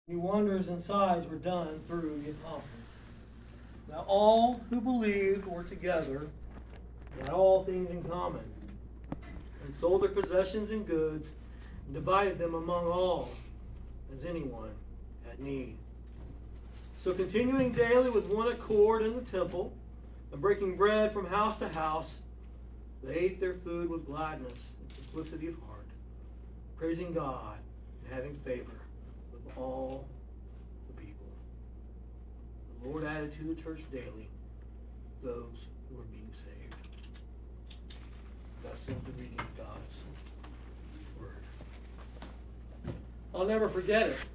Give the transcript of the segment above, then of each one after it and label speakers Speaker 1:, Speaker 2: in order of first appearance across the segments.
Speaker 1: New wonders and signs were done through the apostles. Now all who believed were together, and had all things in common, and sold their possessions and goods, and divided them among all, as anyone had need. So continuing daily with one accord in the temple, and breaking bread from house to house, they ate their food with gladness and simplicity of heart, praising God and having favor with all the people. The Lord added to the church daily those who were being saved. Thus ends the reading of God's word. I'll never forget it.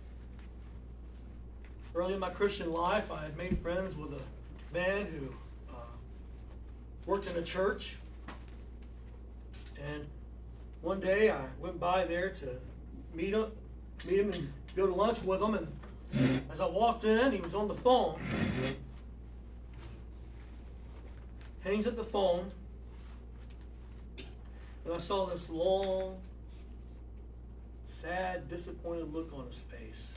Speaker 1: Early in my Christian life, I had made friends with a man who worked in a church. And one day I went by there to meet him and go to lunch with him. And as I walked in, he was on the phone. Hangs up the phone. And I saw this long, sad, disappointed look on his face.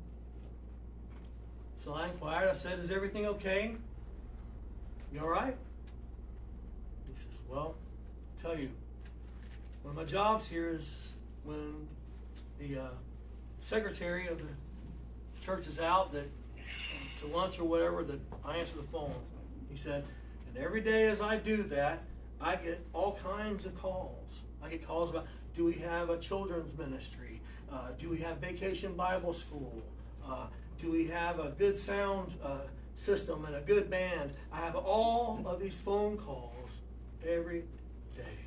Speaker 1: So I inquired. I said, "Is everything okay? You all right?" He says, "Well, I'll tell you, one of my jobs here is when the secretary of the church is out to lunch or whatever, that I answer the phone." He said, "And every day as I do that, I get all kinds of calls. I get calls about, do we have a children's ministry? Do we have Vacation Bible School? Do we have a good sound system and a good band?" I have all of these phone calls every day.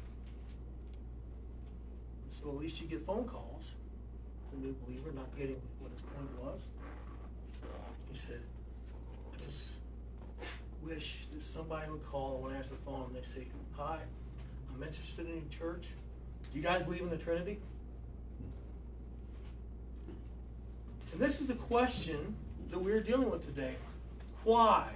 Speaker 1: So at least you get phone calls. As a new believer, not getting what his point was. He said, "I just wish that somebody would call and when I answer the phone and they say, 'Hi, I'm interested in your church. Do you guys believe in the Trinity?'" And this is the question that we're dealing with today. Why?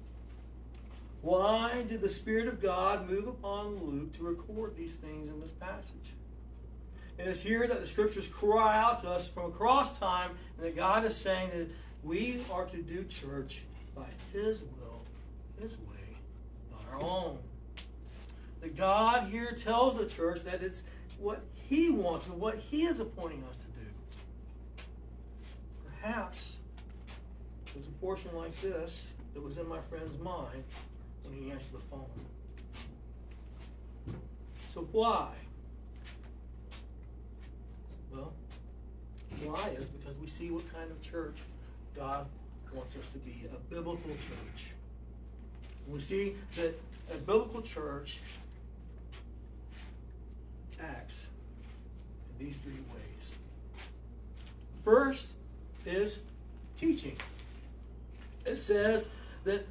Speaker 1: Why did the Spirit of God move upon Luke to record these things in this passage? It is here that the Scriptures cry out to us from across time, and that God is saying that we are to do church by His will, His way, not our own. That God here tells the church that it's what He wants and what He is appointing us to do. Perhaps there's a portion like this that was in my friend's mind when he answered the phone. So why? Well, why is because we see what kind of church God wants us to be, a biblical church. We see that a biblical church acts in these three ways. First is teaching. It says that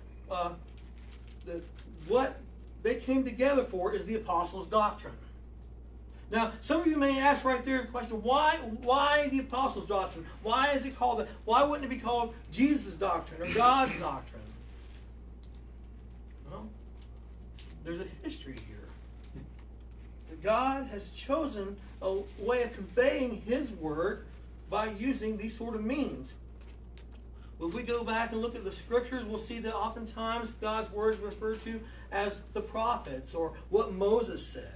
Speaker 1: what they came together for is the apostles' doctrine. Now, some of you may ask right there a question, why the apostles' doctrine? Why is it called that? Why wouldn't it be called Jesus' doctrine or God's doctrine? Well, there's a history here. That God has chosen a way of conveying His word by using these sort of means. If we go back and look at the Scriptures, we'll see that oftentimes God's word is referred to as the prophets or what Moses said.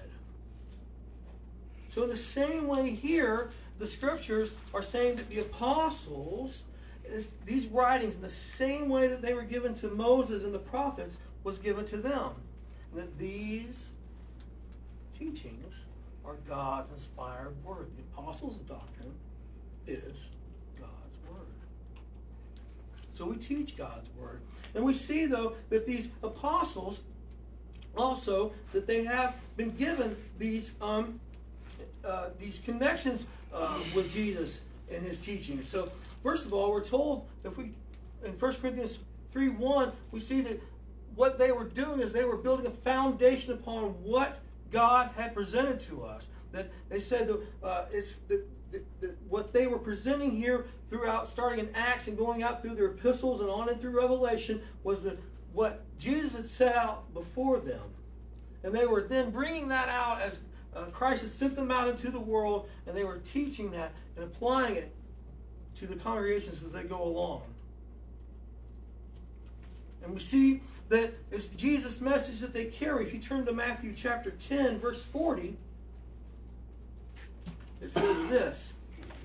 Speaker 1: So in the same way here, the Scriptures are saying that the apostles, these writings, in the same way that they were given to Moses and the prophets, was given to them. And that these teachings are God's inspired word. The apostles' doctrine is God's word. So we teach God's word. And we see, though, that these apostles also, that they have been given these connections with Jesus and His teaching. So, first of all, we're told, in 1 Corinthians 3:1, we see that what they were doing is they were building a foundation upon what God had presented to us. That they said that what they were presenting here throughout, starting in Acts and going out through their epistles and on and through Revelation, was what Jesus had set out before them. And they were then bringing that out as Christ had sent them out into the world, and they were teaching that and applying it to the congregations as they go along. And we see that it's Jesus' message that they carry. If you turn to Matthew chapter 10, verse 40, it says this.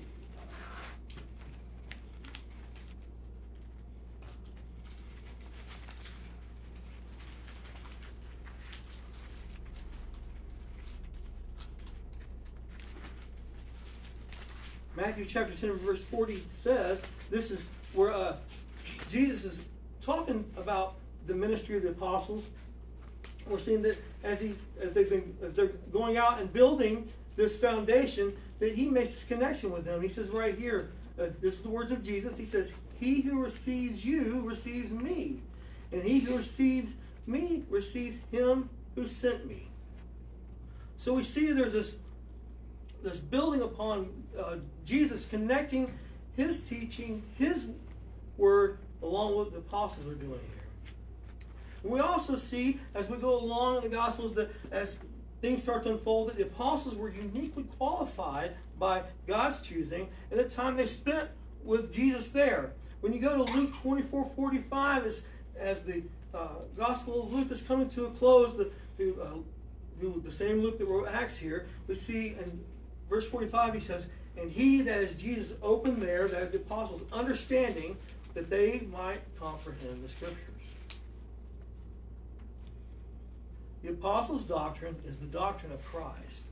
Speaker 1: Matthew chapter 10, verse 40 says, this is where Jesus is talking about the ministry of the apostles. We're seeing that as they're going out and building this foundation, that he makes this connection with them. He says right here, this is the words of Jesus. He says, "He who receives you receives me, and he who receives me receives him who sent me." So we see there's this building upon Jesus connecting his teaching, his word, along with what the apostles are doing here. We also see, as we go along in the Gospels, that as things start to unfold, that the apostles were uniquely qualified by God's choosing and the time they spent with Jesus there. When you go to Luke 24:45, as the Gospel of Luke is coming to a close, the same Luke that wrote Acts here, we see in verse 45, he says, "And he," that is Jesus, "opened there," that is the apostles, "understanding that they might comprehend the Scriptures." The apostles' doctrine is the doctrine of Christ.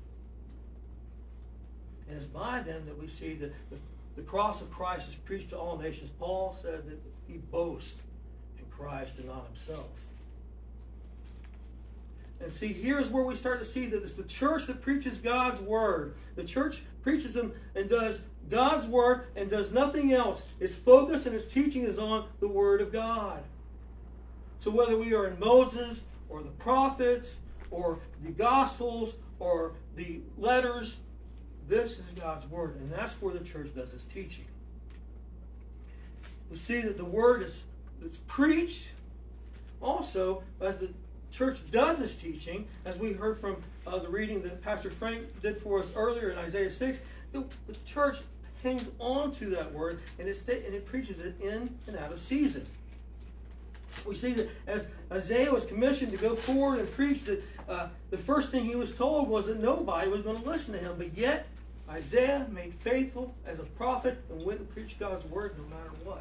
Speaker 1: And it's by them that we see that the cross of Christ is preached to all nations. Paul said that he boasts in Christ and not himself. And see, here's where we start to see that it's the church that preaches God's word. The church preaches them and does God's word and does nothing else. Its focus and its teaching is on the word of God. So whether we are in Moses or the prophets or the Gospels or the letters, this is God's word. And that's where the church does its teaching. We see that the word is preached also as the church does this teaching, as we heard from the reading that Pastor Frank did for us earlier in Isaiah 6. The church hangs on to that word and it preaches it in and out of season. We see that as Isaiah was commissioned to go forward and preach, that the first thing he was told was that nobody was going to listen to him. But yet, Isaiah made faithful as a prophet and went and preached God's word no matter what.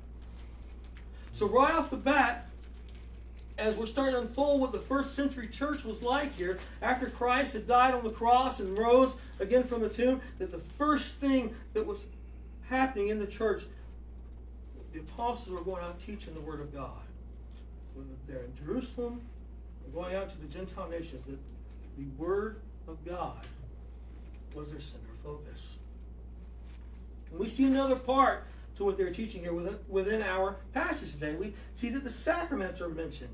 Speaker 1: So right off the bat, as we're starting to unfold what the first century church was like here, after Christ had died on the cross and rose again from the tomb, that the first thing that was happening in the church, the apostles were going out teaching the word of God. Whether they're in Jerusalem or going out to the Gentile nations, that the word of God was their center of focus. And we see another part to what they're teaching here within our passage today. We see that the sacraments are mentioned.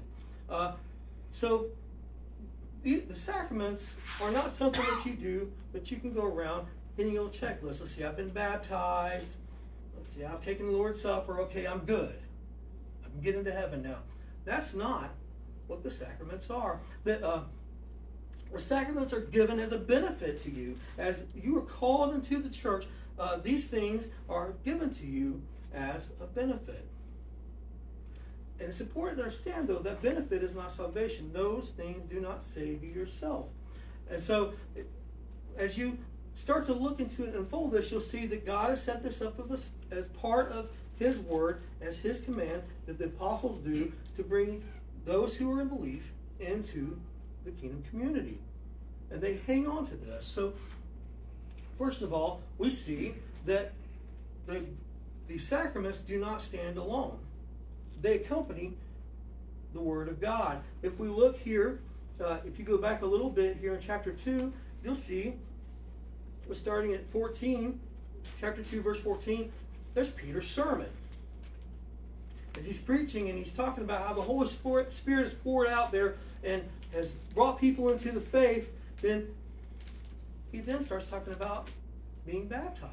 Speaker 1: So the sacraments are not something that you do, that you can go around hitting your checklist. Let's see, I've been baptized. Let's see, I've taken the Lord's Supper. Okay, I'm good. I can get into heaven now. That's not what the sacraments are. The sacraments are given as a benefit to you. As you are called into the church, these things are given to you as a benefit. And it's important to understand, though, that benefit is not salvation. Those things do not save you yourself. And so, as you start to look into and unfold this, you'll see that God has set this up as part of his word, as his command, that the apostles do to bring those who are in belief into the kingdom community. And they hang on to this. So, first of all, we see that the sacraments do not stand alone. They accompany the Word of God. If we look here, if you go back a little bit here in chapter 2, you'll see, we're starting at 14, chapter 2, verse 14, there's Peter's sermon. As he's preaching and he's talking about how the Holy Spirit is poured out there and has brought people into the faith, then he then starts talking about being baptized.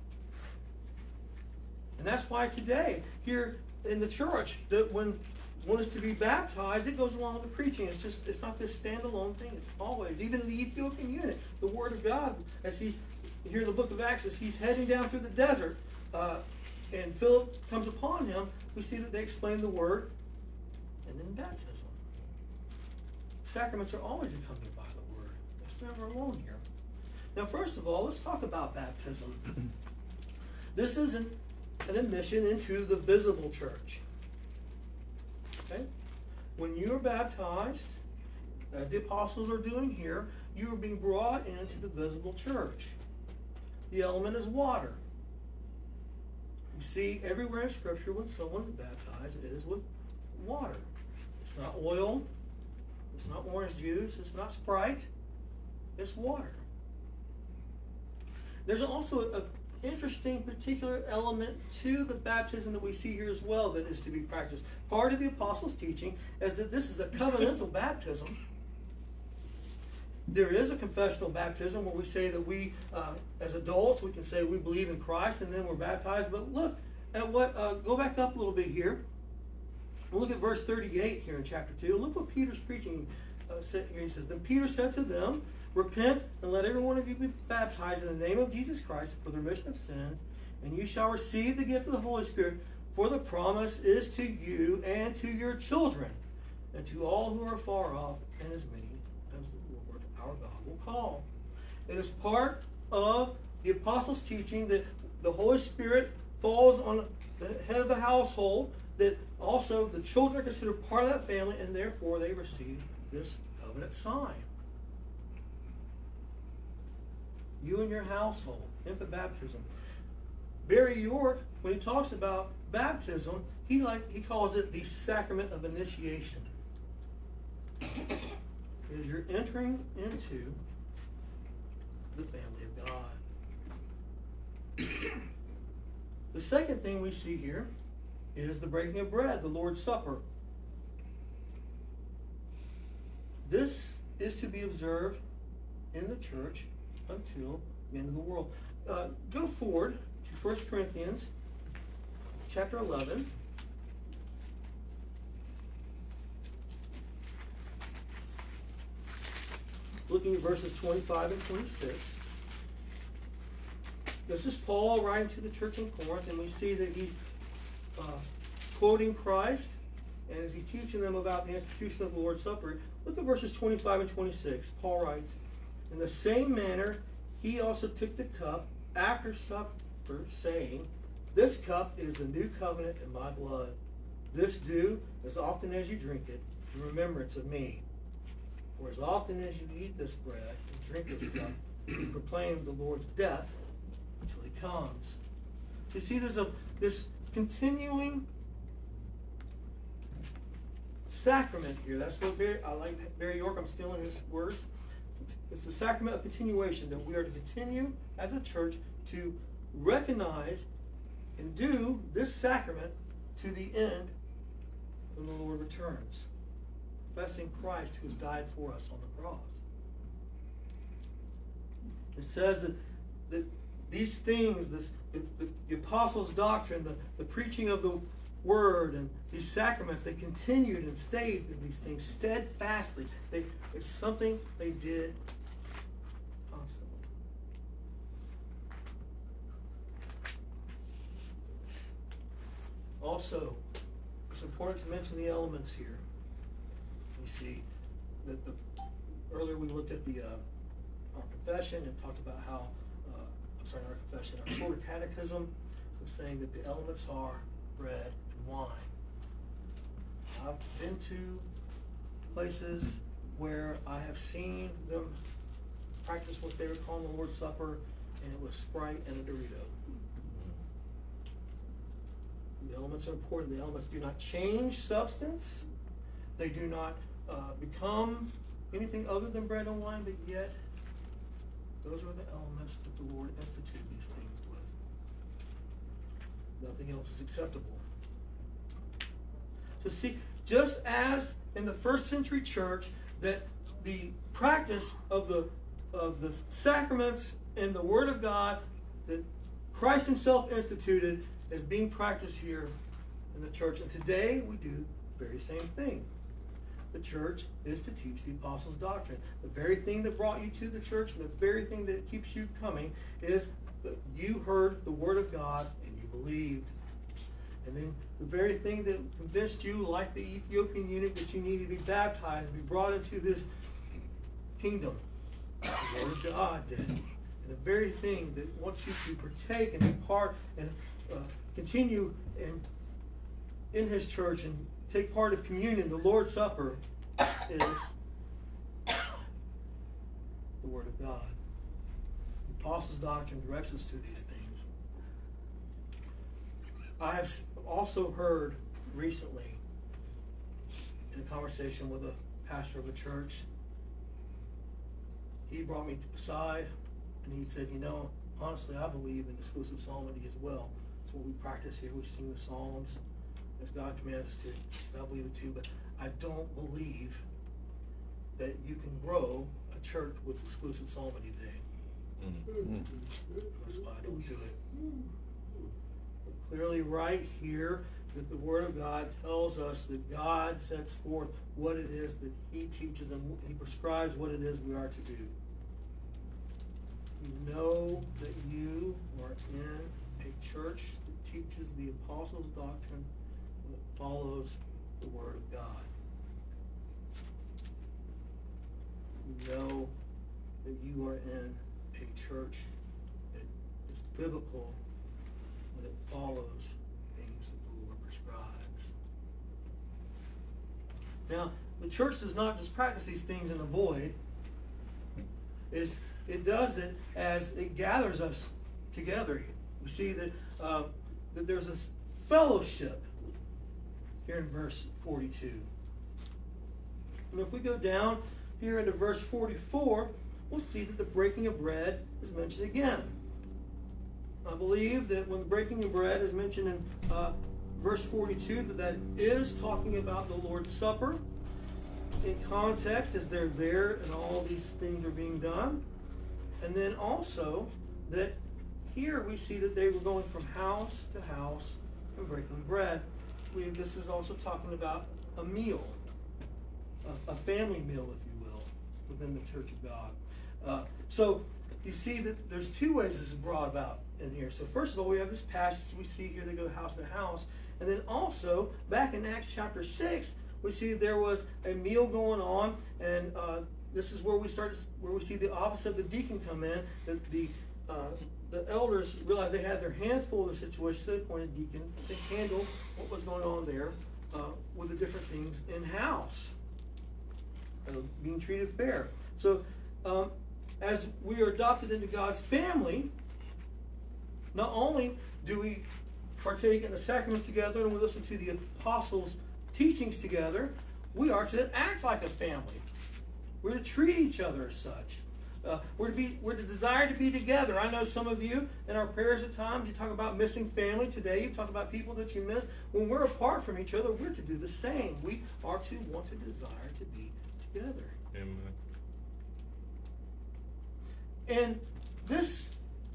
Speaker 1: And that's why today, here in the church, that when one is to be baptized, it goes along with the preaching. It's not this standalone thing. It's always, even in the Ethiopian eunuch, the Word of God, as he's here in the book of Acts, as he's heading down through the desert, and Philip comes upon him, we see that they explain the word and then baptism. Sacraments are always accompanied by the word. It's never alone here. Now, first of all, let's talk about baptism. This isn't an admission into the visible church. Okay? When you are baptized, as the apostles are doing here, you are being brought into the visible church. The element is water. You see everywhere in Scripture when someone is baptized, it is with water. It's not oil. It's not orange juice. It's not Sprite. It's water. There's also an interesting particular element to the baptism that we see here as well that is to be practiced. Part of the apostles' teaching is that this is a covenantal baptism. There is a confessional baptism where we say that we, as adults, we can say we believe in Christ and then we're baptized. But look at what, go back up a little bit here. We'll look at verse 38 here in chapter 2. Look what Peter's preaching here. He says, Then Peter said to them, Repent and let every one of you be baptized in the name of Jesus Christ for the remission of sins, and you shall receive the gift of the Holy Spirit, for the promise is to you and to your children, and to all who are far off, and as many as the Lord our God will call. It is part of the apostles' teaching that the Holy Spirit falls on the head of the household, that also the children are considered part of that family, and therefore they receive this covenant sign. You and your household, infant baptism. Barry York, when he talks about baptism, he calls it the sacrament of initiation. As you're entering into the family of God. The second thing we see here is the breaking of bread, the Lord's Supper. This is to be observed in the church until the end of the world. Go forward to 1 Corinthians chapter 11. Looking at verses 25 and 26. This is Paul writing to the church in Corinth, and we see that he's quoting Christ, and as he's teaching them about the institution of the Lord's Supper, look at verses 25 and 26. Paul writes, In the same manner, he also took the cup after supper, saying, This cup is the new covenant in my blood. This do as often as you drink it in remembrance of me. For as often as you eat this bread and drink this cup, you proclaim the Lord's death until he comes. So you see, there's this continuing sacrament here. That's what I like Barry York. I'm stealing his words. It's the sacrament of continuation, that we are to continue as a church to recognize and do this sacrament to the end when the Lord returns. Confessing Christ who has died for us on the cross. It says that these things, the apostles' doctrine, the preaching of the word, and these sacraments, they continued and stayed in these things steadfastly. It's something they did constantly. Also, it's important to mention the elements here. We see that earlier we looked at our confession and talked about how, our confession, our shorter catechism was saying that the elements are bread and wine. I've been to places where I have seen them practice what they were calling the Lord's Supper, and it was Sprite and a Dorito. The elements are important. The elements do not change substance. They do not become anything other than bread and wine, but yet those are the elements that the Lord instituted these things with. Nothing else is acceptable. So see, just as in the first century church, that the practice of the sacraments and the Word of God that Christ himself instituted is being practiced here in the church. And today we do the very same thing. The church is to teach the apostles' doctrine. The very thing that brought you to the church and the very thing that keeps you coming is that you heard the Word of God and you believed. And then the very thing that convinced you, like the Ethiopian eunuch, that you needed to be baptized and be brought into this kingdom, the Word of God did. And the very thing that wants you to partake and be part and continue in His church and take part of communion, the Lord's Supper, is the Word of God. The Apostles' doctrine directs us to these things. I have also heard recently in a conversation with a pastor of a church, he brought me aside and he said, honestly, I believe in exclusive psalmody as well. It's what we practice here. We sing the Psalms as God commands us to. I believe it too, but I don't believe that you can grow a church with exclusive psalmody today. That's why I don't do it. But clearly right here that the Word of God tells us that God sets forth what it is that He teaches and He prescribes what it is we are to do. You know that you are in a church that teaches the Apostles' doctrine that follows the Word of God. You know that you are in a church that is biblical when it follows things that the Lord prescribes. Now, the church does not just practice these things in a void. It does it as it gathers us together. We see that that there's a fellowship here in verse 42. And if we go down here into verse 44, we'll see that the breaking of bread is mentioned again. I believe that when the breaking of bread is mentioned in verse 42, that is talking about the Lord's Supper in context as they're there and all these things are being done. And then also that here we see that they were going from house to house and breaking bread. I believe this is also talking about a meal, a family meal, if you will, within the Church of God. So you see that there's two ways this is brought about in here. So first of all, we have this passage we see here, they go house to house. And then also, back in Acts chapter 6, we see there was a meal going on, and this is where we see the office of the deacon come in. That the elders realized they had their hands full of the situation, so they appointed deacons to handle what was going on there with the different things in house, being treated fair. So as we are adopted into God's family, not only do we partake in the sacraments together and we listen to the apostles' teachings together, we are to act like a family. We're to treat each other as such. We're to desire to be together. I know some of you in our prayers at times, you talk about missing family. Today you talk about people that you miss. When we're apart from each other, we're to do the same. We are to want to desire to be together.
Speaker 2: Amen.
Speaker 1: And this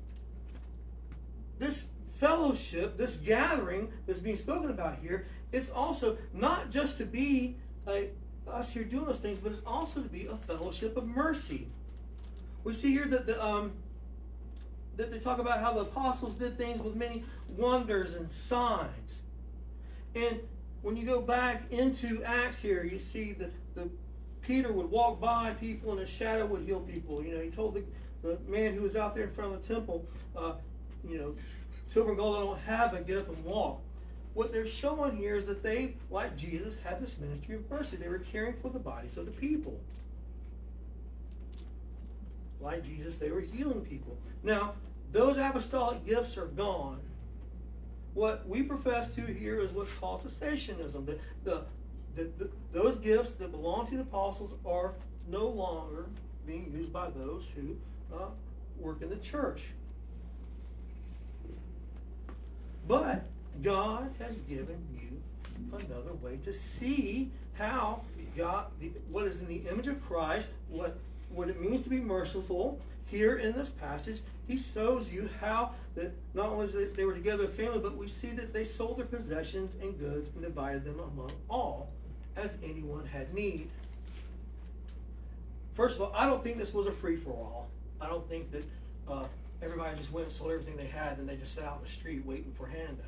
Speaker 1: fellowship, this gathering that's being spoken about here, it's also not just to be us here doing those things, but it's also to be a fellowship of mercy. We see here that that they talk about how the apostles did things with many wonders and signs. And when you go back into Acts here, you see that Peter would walk by people and his shadow would heal people. He told the man who was out there in front of the temple, silver and gold I don't have, but get up and walk. What they're showing here is that they, like Jesus, had this ministry of mercy. They were caring for the bodies of the people. Like Jesus, they were healing people. Now, those apostolic gifts are gone. What we profess to here is what's called cessationism. Those gifts that belong to the apostles are no longer being used by those who work in the church. But God has given you another way to see how God, what is in the image of Christ, what it means to be merciful. Here in this passage, he shows you how that not only that they were together as a family, but we see that they sold their possessions and goods and divided them among all as anyone had need. First of all, I don't think this was a free-for-all. I don't think that everybody just went and sold everything they had, and they just sat out in the street waiting for handouts.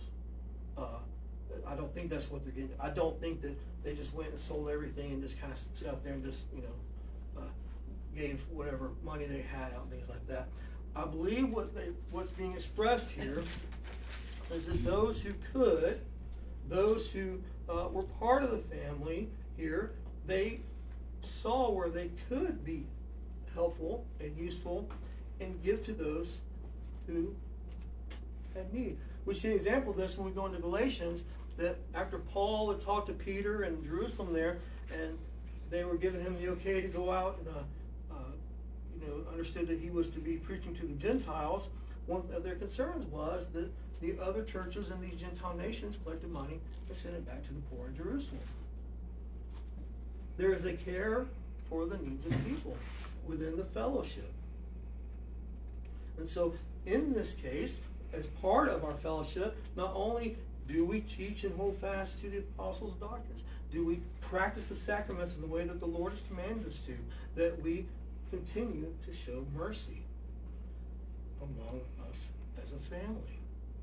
Speaker 1: I don't think that's what they're getting. I don't think that they just went and sold everything and just kind of sat out there and just, gave whatever money they had out and things like that. I believe what's being expressed here is that those who could, those who were part of the family here, they saw where they could be helpful and useful and give to those who had need. We see an example of this when we go into Galatians, that after Paul had talked to Peter in Jerusalem there, and they were giving him the okay to go out and understood that he was to be preaching to the Gentiles, one of their concerns was that the other churches in these Gentile nations collected money and sent it back to the poor in Jerusalem. There is a care for the needs of people within the fellowship. And so in this case, as part of our fellowship, not only do we teach and hold fast to the apostles' doctrines, do we practice the sacraments in the way that the Lord has commanded us to, that we continue to show mercy among us as a family.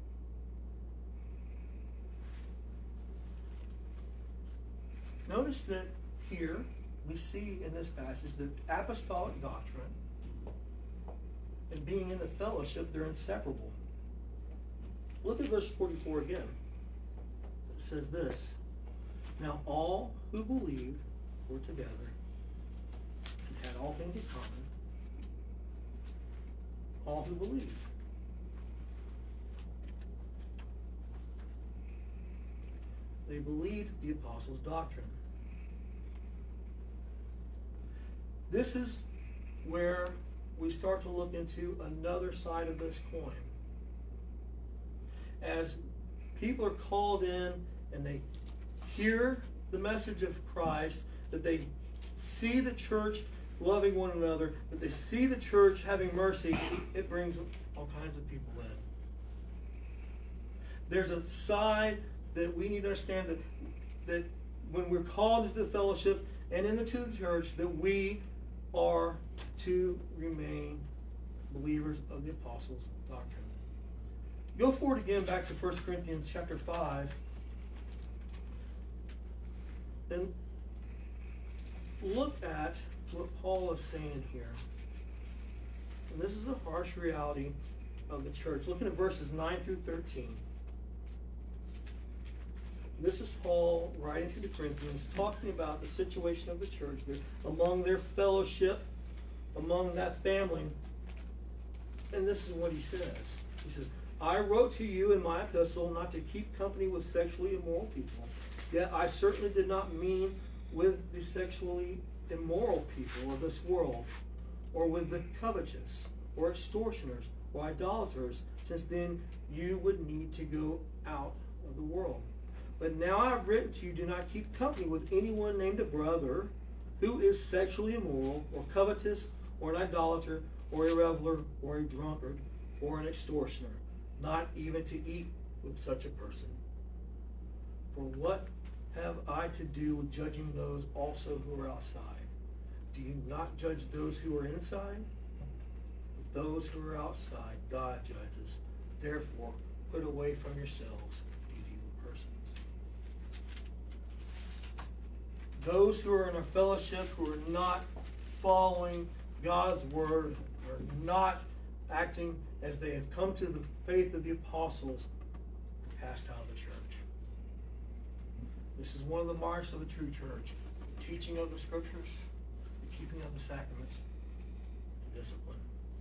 Speaker 1: Notice that here we see in this passage that apostolic doctrine and being in the fellowship, they're inseparable. Look at verse 44 again. It says this: now all who believed were together and had all things in common. All who believed. They believed the apostles' doctrine. This is where we start to look into another side of this coin. As people are called in and they hear the message of Christ, that they see the church loving one another, that they see the church having mercy, it brings all kinds of people in. There's a side that we need to understand, that when we're called into the fellowship and into the church, that we are to remain believers of the apostles' doctrine. Go forward again back to 1 Corinthians chapter 5. And look at what Paul is saying here. And this is the harsh reality of the church. Looking at verses 9 through 13. This is Paul writing to the Corinthians, talking about the situation of the church, among their fellowship, among that family. And this is what he says. He says, I wrote to you in my epistle not to keep company with sexually immoral people. Yet I certainly did not mean with the sexually immoral people of this world, or with the covetous, or extortioners, or idolaters, since then you would need to go out of the world. But now I have written to you, do not keep company with anyone named a brother who is sexually immoral, or covetous, or an idolater, or a reveler, or a drunkard, or an extortioner, not even to eat with such a person. For what have I to do with judging those also who are outside? Do you not judge those who are inside? But those who are outside, God judges. Therefore, put away from yourselves these evil persons. Those who are in a fellowship who are not following God's word, are not acting as they have come to the faith of the apostles, are cast out of the church. This is one of the marks of a true church: the teaching of the scriptures, the keeping of the sacraments, and discipline.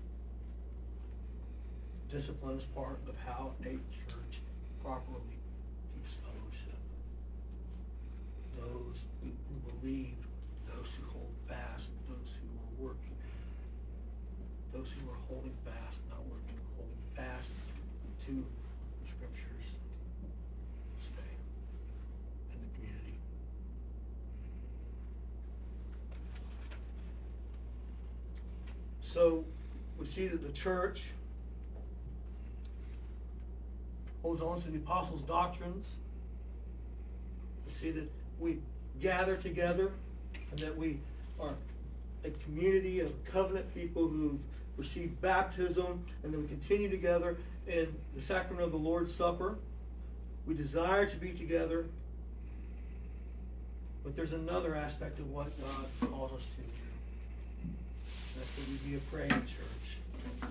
Speaker 1: Discipline is part of how a church properly keeps fellowship. Those who believe, those who hold fast, those who are working, those who are holding fast, not working, holding fast to the scriptures, stay in the community. So we see that the church holds on to the apostles' doctrines. We see that we gather together and that we are a community of covenant people who receive baptism, and then we continue together in the sacrament of the Lord's Supper. We desire to be together. But there's another aspect of what God calls us to do. That's that we be a praying church.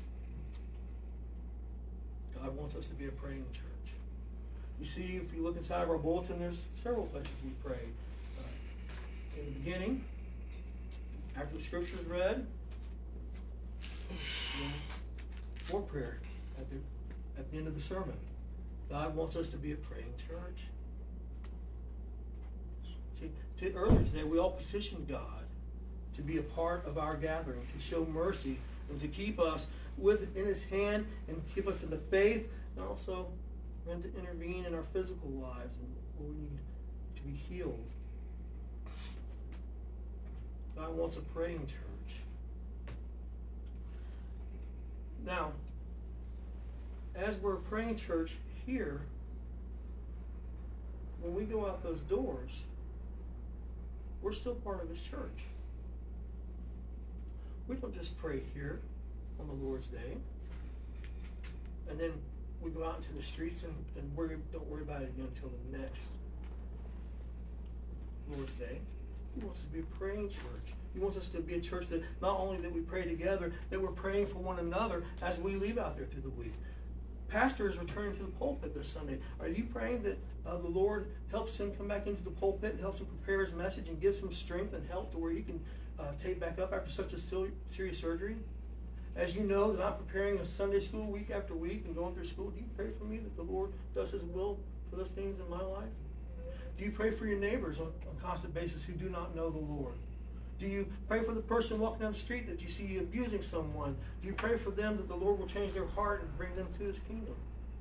Speaker 1: God wants us to be a praying church. You see, if you look inside of our bulletin, there's several places we pray. In the beginning, after the scripture is read, for prayer at the end of the sermon. God wants us to be a praying church. See, earlier today, we all petitioned God to be a part of our gathering, to show mercy, and to keep us in His hand, and keep us in the faith, and also and to intervene in our physical lives and where we need to be healed. God wants a praying church. Now, as we're a praying church here, when we go out those doors, we're still part of His church. We don't just pray here on the Lord's Day, and then we go out into the streets and don't worry about it again until the next Lord's Day. He wants us to be a praying church. He wants us to be a church that not only that we pray together, that we're praying for one another as we leave out there through the week. Pastor is returning to the pulpit this Sunday. Are you praying that the Lord helps him come back into the pulpit and helps him prepare his message and gives him strength and health to where he can take back up after such a serious surgery? As you know that I'm preparing a Sunday school week after week and going through school, do you pray for me that the Lord does His will for those things in my life? Do you pray for your neighbors on a constant basis who do not know the Lord? Do you pray for the person walking down the street that you see abusing someone? Do you pray for them that the Lord will change their heart and bring them to His kingdom?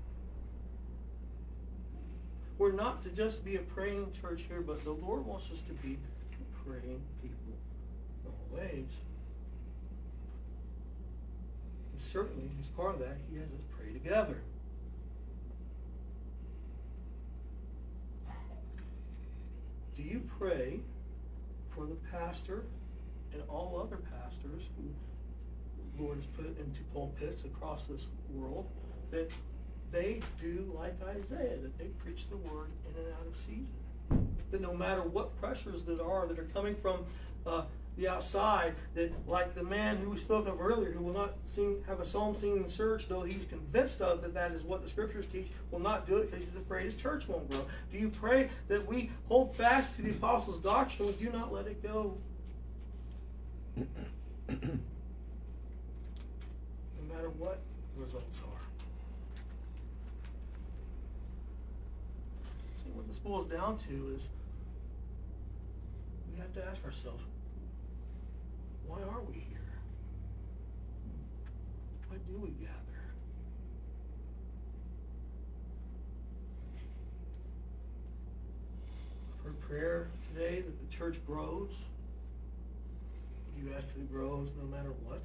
Speaker 1: We're not to just be a praying church here, but the Lord wants us to be praying people in all ways. And certainly, as part of that, He has us pray together. Do you pray for the pastor and all other pastors who the Lord has put into pulpits across this world, that they do like Isaiah, that they preach the word in and out of season? That no matter what pressures that are coming from the outside, that like the man who we spoke of earlier, who will not have a psalm singing in church, though he's convinced of that is what the scriptures teach, will not do it because he's afraid his church won't grow. Do you pray that we hold fast to the apostles' doctrine and we do not let it go? No matter what the results are. See, what this boils down to is we have to ask ourselves, why are we here? Why do we gather? For prayer today that the church grows. You ask that it grows no matter what.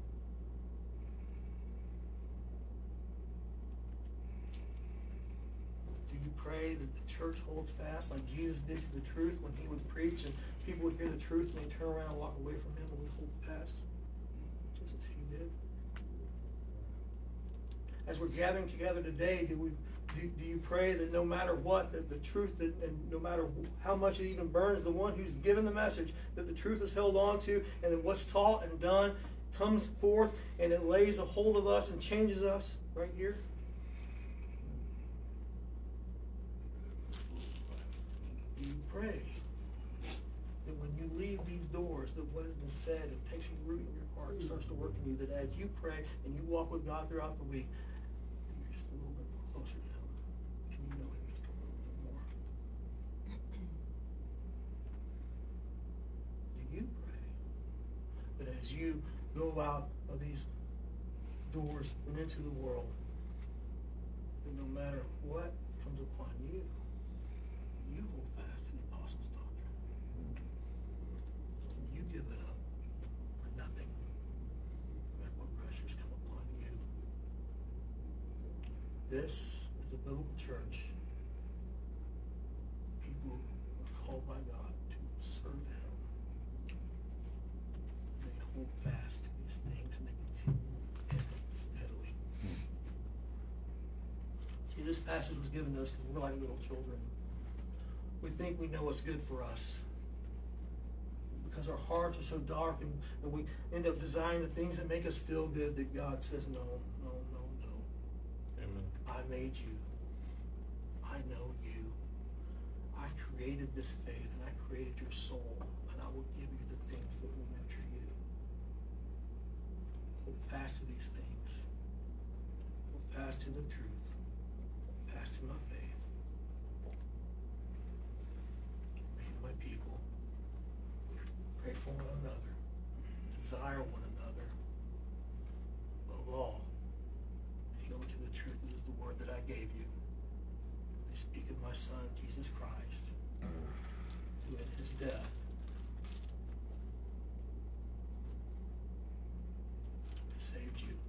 Speaker 1: Do you pray that the church holds fast like Jesus did to the truth when He would preach and people would hear the truth and they turn around and walk away from Him, and we hold fast just as He did? As we're gathering together today, do you pray that no matter what, that the truth, and no matter how much it even burns the one who's given the message, that the truth is held on to, and that what's taught and done comes forth and it lays a hold of us and changes us right here? Do you pray that when you leave these doors, that what has been said, it takes a root in your heart and starts to work in you, that as you pray and you walk with God throughout the week, you're just a little bit more closer to Him, and you know Him just a little bit more? Do you pray that as you go out of these doors and into the world, that no matter what comes upon you, you hold fast to the apostles' doctrine? You give it up for nothing, no matter what pressures come upon you. This is a biblical church. People are called by God to serve Him. They hold fast to these things and they passage was given to us because we're like little children. We think we know what's good for us because our hearts are so dark, and we end up desiring the things that make us feel good, that God says, no, no, no, no.
Speaker 2: Amen.
Speaker 1: I made you. I know you. I created this faith, and I created your soul, and I will give you the things that will nurture you. Hold fast to these things. Hold fast to the truth. Hold fast to my faith. My people, pray for one another, desire one another. Above all, hang on to the truth that is the word that I gave you. I speak of my Son, Jesus Christ, who in his death has saved you.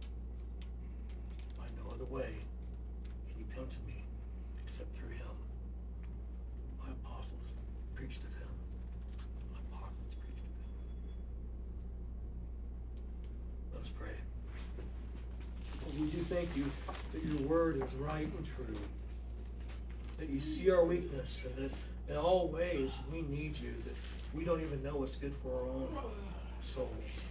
Speaker 1: By no other way can you come to me except through him. My apostles preached of him. My prophets preached of him. Let us pray. Lord, we do thank you that your word is right and true. That you see our weakness, and that in all ways we need you, that we don't even know what's good for our own souls.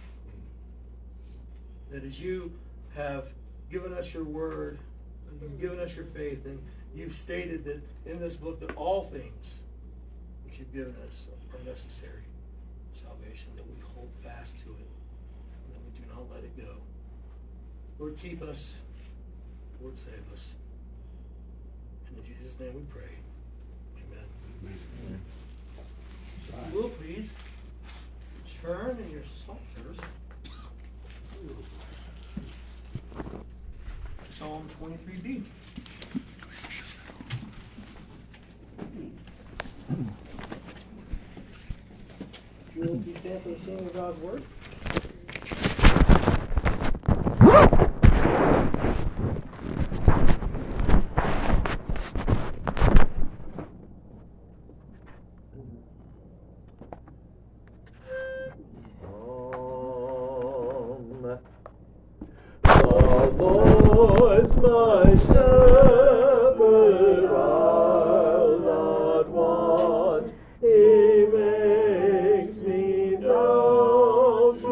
Speaker 1: That as you have given us your word, you've given us your faith, and you've stated that in this book that all things which you've given us are necessary for salvation, that we hold fast to it, and that we do not let it go. Lord, keep us. Lord, save us. And in Jesus' name we pray. Amen.
Speaker 3: Amen.
Speaker 1: So if you will, please turn in your psalters Psalm 23b. If you will, please stand for the singing of God's word.
Speaker 2: My shepherd, I'll not want. He makes me drowse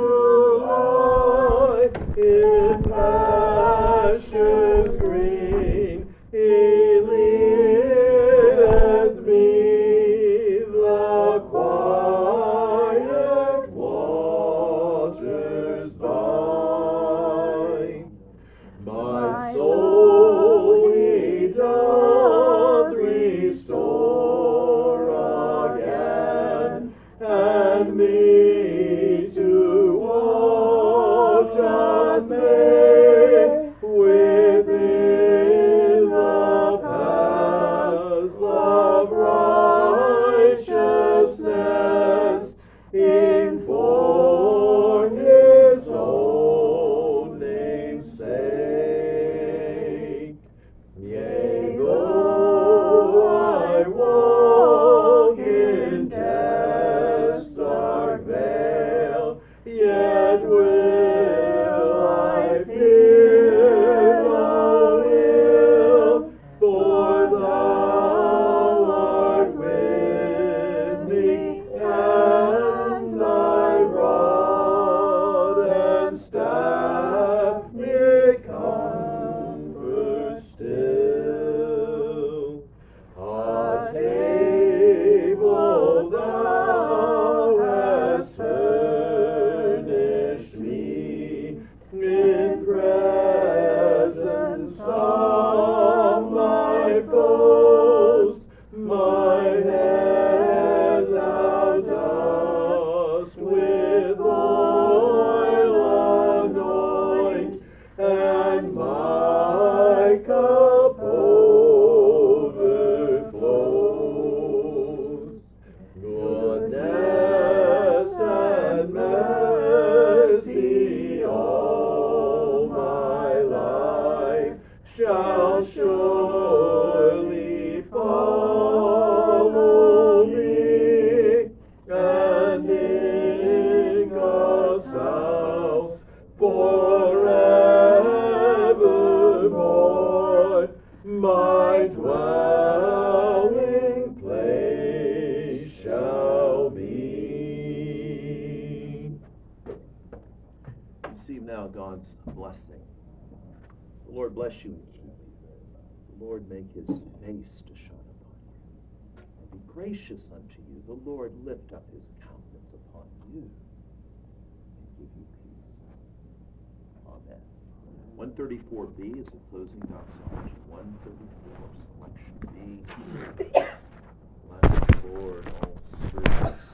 Speaker 3: a blessing. The Lord bless you and keep you. The Lord make his face to shine upon you and be gracious unto you. The Lord lift up his countenance upon you and give you peace. Amen. 134b is a closing doxology. 134, selection B. Bless the Lord, all servants.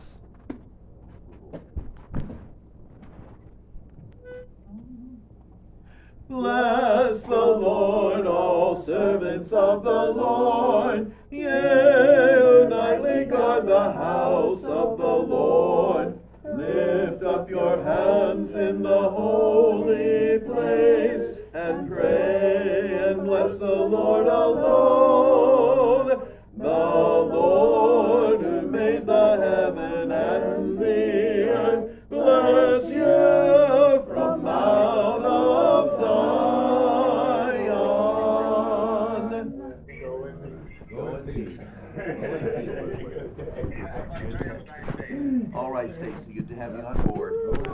Speaker 3: Bless the Lord, all servants of the Lord. Yea, nightly guard the house of the Lord. Lift up your hands in the holy place, and pray and bless the Lord alone. The Lord who made the heaven and the earth, bless you from Mount of Zion. Go in peace. All right, Stacy, good to have you on board.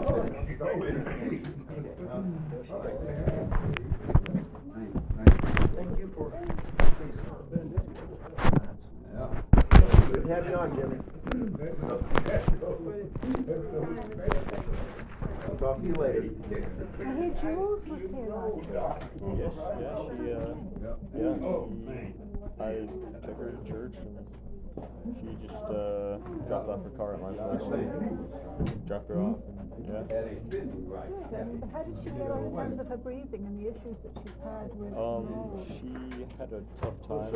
Speaker 1: Thank you for.
Speaker 3: Good to have you on, Jimmy. I'll talk to you later.
Speaker 4: I heard Jules was here last week.
Speaker 2: I took her to church and she just dropped off her car at my house. Dropped her off. And,
Speaker 4: Good. How did she get on in terms of her breathing and the issues that she's had with
Speaker 2: she had a tough time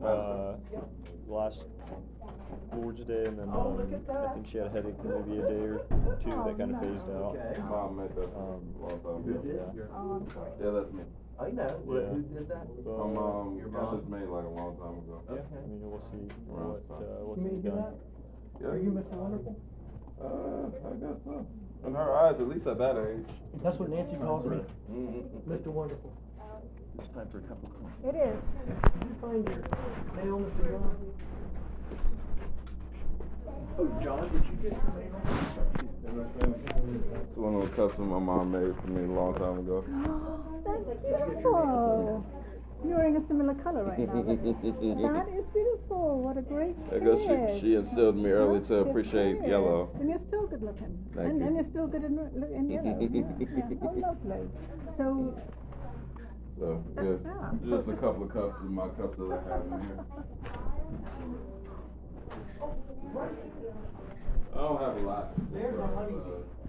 Speaker 2: last Lord's Day, and then I think she had a headache for maybe a day or two that kind of phased out.
Speaker 5: Mom met that long time ago.
Speaker 4: I'm sorry.
Speaker 5: Yeah, that's me.
Speaker 3: I know.
Speaker 2: Yeah.
Speaker 3: Who did that?
Speaker 2: So,
Speaker 5: Your just made like a long time ago.
Speaker 2: yeah, I mean, we'll see what
Speaker 1: You
Speaker 2: can be
Speaker 1: do
Speaker 2: done.
Speaker 1: that?
Speaker 5: Yeah.
Speaker 1: Are you Mr. Wonderful?
Speaker 5: I guess so. In her eyes, at least at that age.
Speaker 1: That's what Nancy calls me,
Speaker 3: Mm-hmm.
Speaker 1: Mr. Wonderful.
Speaker 3: It's time for a cup of coffee.
Speaker 4: It is.
Speaker 1: Did you find your mail, Mr. John?
Speaker 3: Oh, John, did you get your mail?
Speaker 5: It's one of those cups that my mom made for me a long time ago.
Speaker 4: That's beautiful. You're wearing a similar color right now. That is beautiful. What a great
Speaker 5: I guess
Speaker 4: fit.
Speaker 5: she instilled me early to
Speaker 4: Good
Speaker 5: appreciate
Speaker 4: fit.
Speaker 5: yellow.
Speaker 4: And you're still good looking.
Speaker 5: Thank you.
Speaker 4: And you're still good in yellow. Yeah. Oh, lovely. So,
Speaker 5: So, yeah, just a couple of cups of my cups that I have in here. I don't have a lot.
Speaker 1: There's a honey.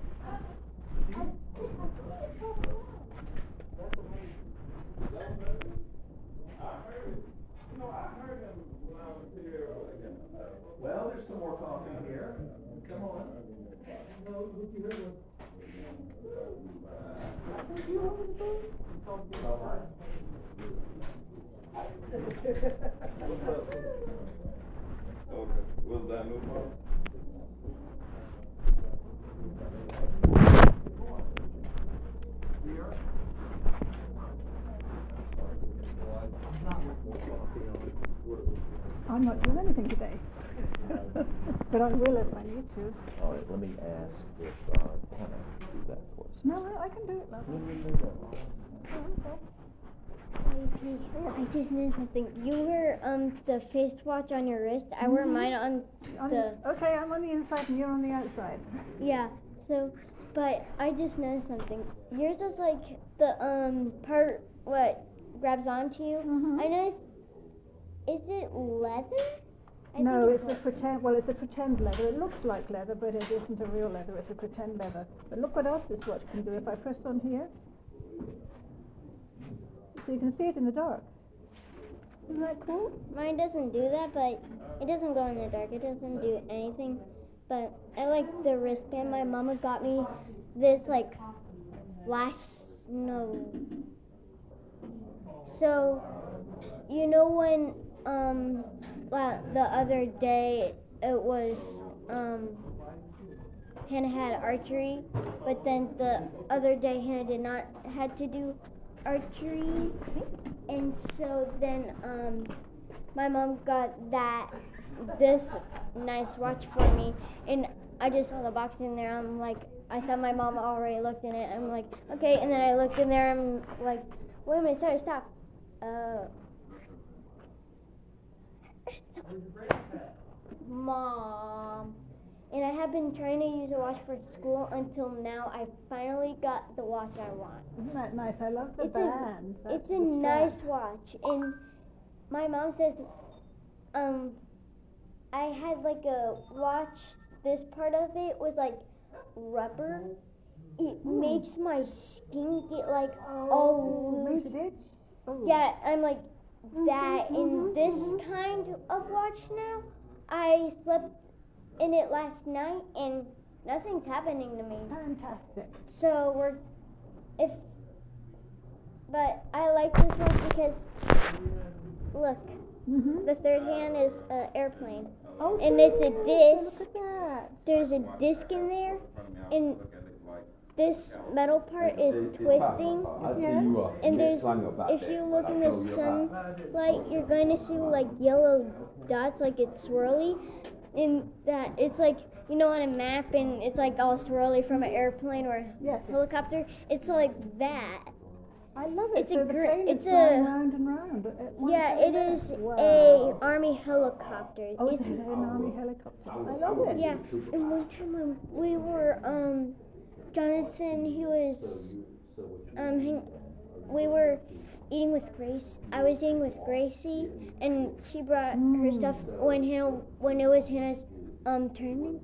Speaker 3: Well, there's some more coffee here. Come on.
Speaker 5: Okay, what's that new one?
Speaker 4: I'm not doing anything today. But I will if I need to.
Speaker 3: All right, let me ask if Hannah can do that for us.
Speaker 4: No, I can do it, love.
Speaker 6: I just knew something. You wear the face watch on your wrist. I wear mine on the.
Speaker 4: Okay, I'm on the inside and you're on the outside.
Speaker 6: Yeah. So, but I just noticed something. Yours is like the part what grabs onto you. I noticed. Is it leather?
Speaker 4: No, it's a pretend. Well, it's a pretend leather. It looks like leather, but it isn't a real leather. It's a pretend leather. But look what else this watch can do. If I press on here, so you can see it in the dark. Isn't that cool?
Speaker 6: Mine doesn't do that, but it doesn't go in the dark. It doesn't do anything. But I like the wristband. My mama got me this like So, you know when the other day it was Hannah had archery, but then the other day Hannah did not had to do archery, and so then my mom got this nice watch for me, and I just saw the box in there. I'm like, I thought my mom already looked in it. I'm like, okay, and then I looked in there. I'm like, wait a minute, sorry, stop. Mom. And I have been trying to use a watch for school until now. I finally got the watch I want.
Speaker 4: Isn't that nice? I love the band.
Speaker 6: It's a nice watch. And my mom says, I had like a watch, this part of it was like rubber. It makes my skin get like all loose.
Speaker 4: Makes it itch? Oh.
Speaker 6: Yeah, I'm like that. In this kind of watch now, I slept in it last night and nothing's happening to me.
Speaker 4: Fantastic.
Speaker 6: So but I like this one because look, the third hand is an airplane.
Speaker 4: Oh,
Speaker 6: and it's a disc.
Speaker 4: Look at that.
Speaker 6: There's a disc in there, and this metal part is twisting. And there's, if you look in the sunlight, you're going to see like yellow dots, like it's swirly. And that it's like, you know, on a map, and it's like all swirly from an airplane or a helicopter. It's like that.
Speaker 4: I love it.
Speaker 6: It's
Speaker 4: so
Speaker 6: a
Speaker 4: the
Speaker 6: great.
Speaker 4: plane
Speaker 6: It's
Speaker 4: is flying
Speaker 6: a.
Speaker 4: round and round.
Speaker 6: Yeah, it is
Speaker 4: Wow.
Speaker 6: a army helicopter.
Speaker 4: Oh, it's an army helicopter. I love it.
Speaker 6: Yeah, and one time when we were Jonathan, he was we were eating with Grace. I was eating with Gracie, and she brought her stuff when it was Hannah's tournament.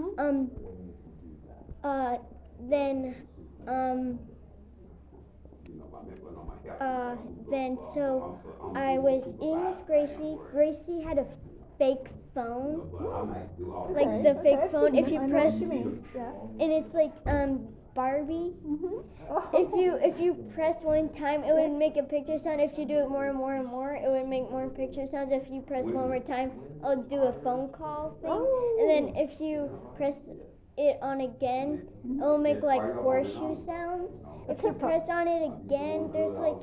Speaker 6: Then so I was eating with Gracie. Gracie had a fake phone, like the fake phone. If you press, and it's like Barbie. If you press one time, it would make a picture sound. If you do it more and more and more, it would make more picture sounds. If you press one more time, it'll do a phone call thing. And then if you press it on again, it'll make like horseshoe sounds. If you press on it again, there's like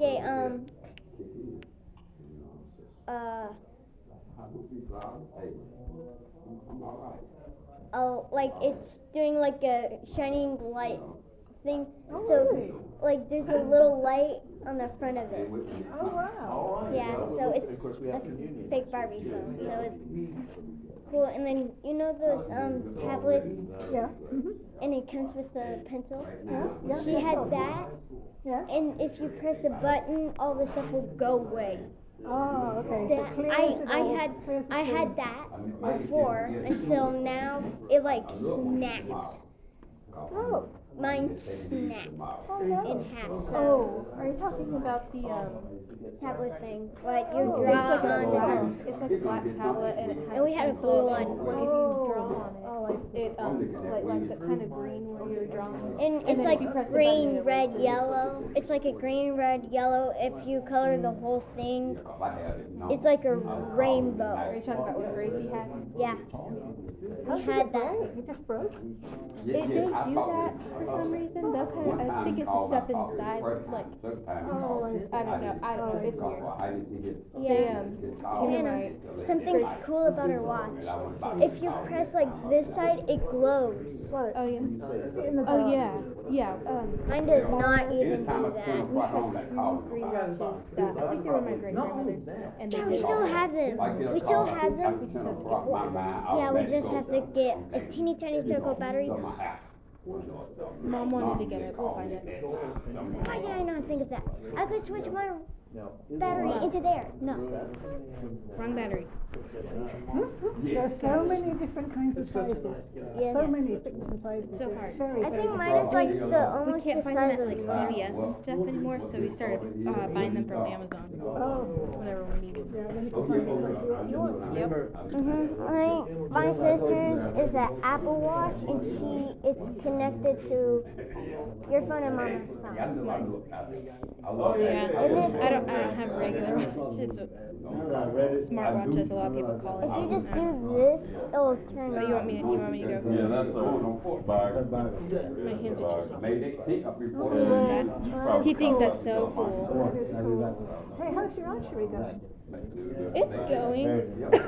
Speaker 6: like it's doing like a shining light thing. So like there's a little light on the front of it.
Speaker 4: Oh wow.
Speaker 6: Yeah, so it's a fake Barbie phone. So it's cool. And then you know those tablets?
Speaker 4: Yeah.
Speaker 6: And it comes with a pencil.
Speaker 4: Yeah.
Speaker 6: She had that.
Speaker 4: Yeah.
Speaker 6: And if you press the button, all the stuff will go away.
Speaker 4: Oh, okay.
Speaker 6: That,
Speaker 4: So clears it all,
Speaker 6: I had that before until now it like snapped.
Speaker 4: Oh.
Speaker 6: Mine snapped in half. So
Speaker 7: are you talking about the
Speaker 6: tablet thing? Like you
Speaker 7: it's
Speaker 6: draw
Speaker 7: like
Speaker 6: on
Speaker 7: a it's like a black tablet and it has
Speaker 6: and we had a blue one.
Speaker 7: If you draw on it, like lights up kind of green where you're drawing.
Speaker 6: And it's like green, red, yellow. It's like a green, red, yellow. If you color the whole thing, it's like a rainbow.
Speaker 7: Are you talking about what Gracie had?
Speaker 6: Yeah. We had that.
Speaker 4: It just broke.
Speaker 7: They do that for some reason. They'll kind of, I think it's the stuff inside, like, I don't know, it's weird.
Speaker 6: Yeah.
Speaker 7: Right.
Speaker 6: Something's cool about her watch. If you press like this side, it glows.
Speaker 7: Oh yeah.
Speaker 4: In the
Speaker 7: Oh
Speaker 4: dark.
Speaker 7: yeah.
Speaker 6: Mine does not even do that.
Speaker 7: We had two green watches that I think they were my great grandmother's, and they
Speaker 6: Yeah, we still have them. We still have them. Yeah, we just have to get a teeny tiny circle battery.
Speaker 7: Mom wanted to get it. We'll find it.
Speaker 6: Why did I not think of that? I could switch my battery into there. No.
Speaker 7: Wrong battery.
Speaker 4: There are so many different kinds of sizes.
Speaker 6: Yes.
Speaker 4: So many thickness and sizes.
Speaker 7: So
Speaker 4: It's
Speaker 7: hard.
Speaker 4: Very,
Speaker 6: I
Speaker 4: very
Speaker 6: think mine is like the
Speaker 7: We
Speaker 6: almost
Speaker 7: can't
Speaker 6: the
Speaker 7: find them
Speaker 6: size
Speaker 7: at
Speaker 6: of
Speaker 7: like
Speaker 6: the
Speaker 7: CVS and stuff anymore, so we started buying them from Amazon whenever we needed.
Speaker 4: Yeah, then you can find it like you want.
Speaker 6: Yep. My sister's is an Apple Watch, and it's connected to your phone and Mama's phone.
Speaker 7: Yeah. I don't have a regular watch. It's a smartwatch, as a lot of people people call it.
Speaker 6: If you just do this, it'll turn
Speaker 7: Oh,
Speaker 6: on.
Speaker 7: you want me to go?
Speaker 5: Yeah, that's a bar.
Speaker 7: My hands are just.
Speaker 4: Well,
Speaker 7: He thinks that's so cool.
Speaker 4: that is cool. Hey, how's your archery going?
Speaker 7: It's going. Because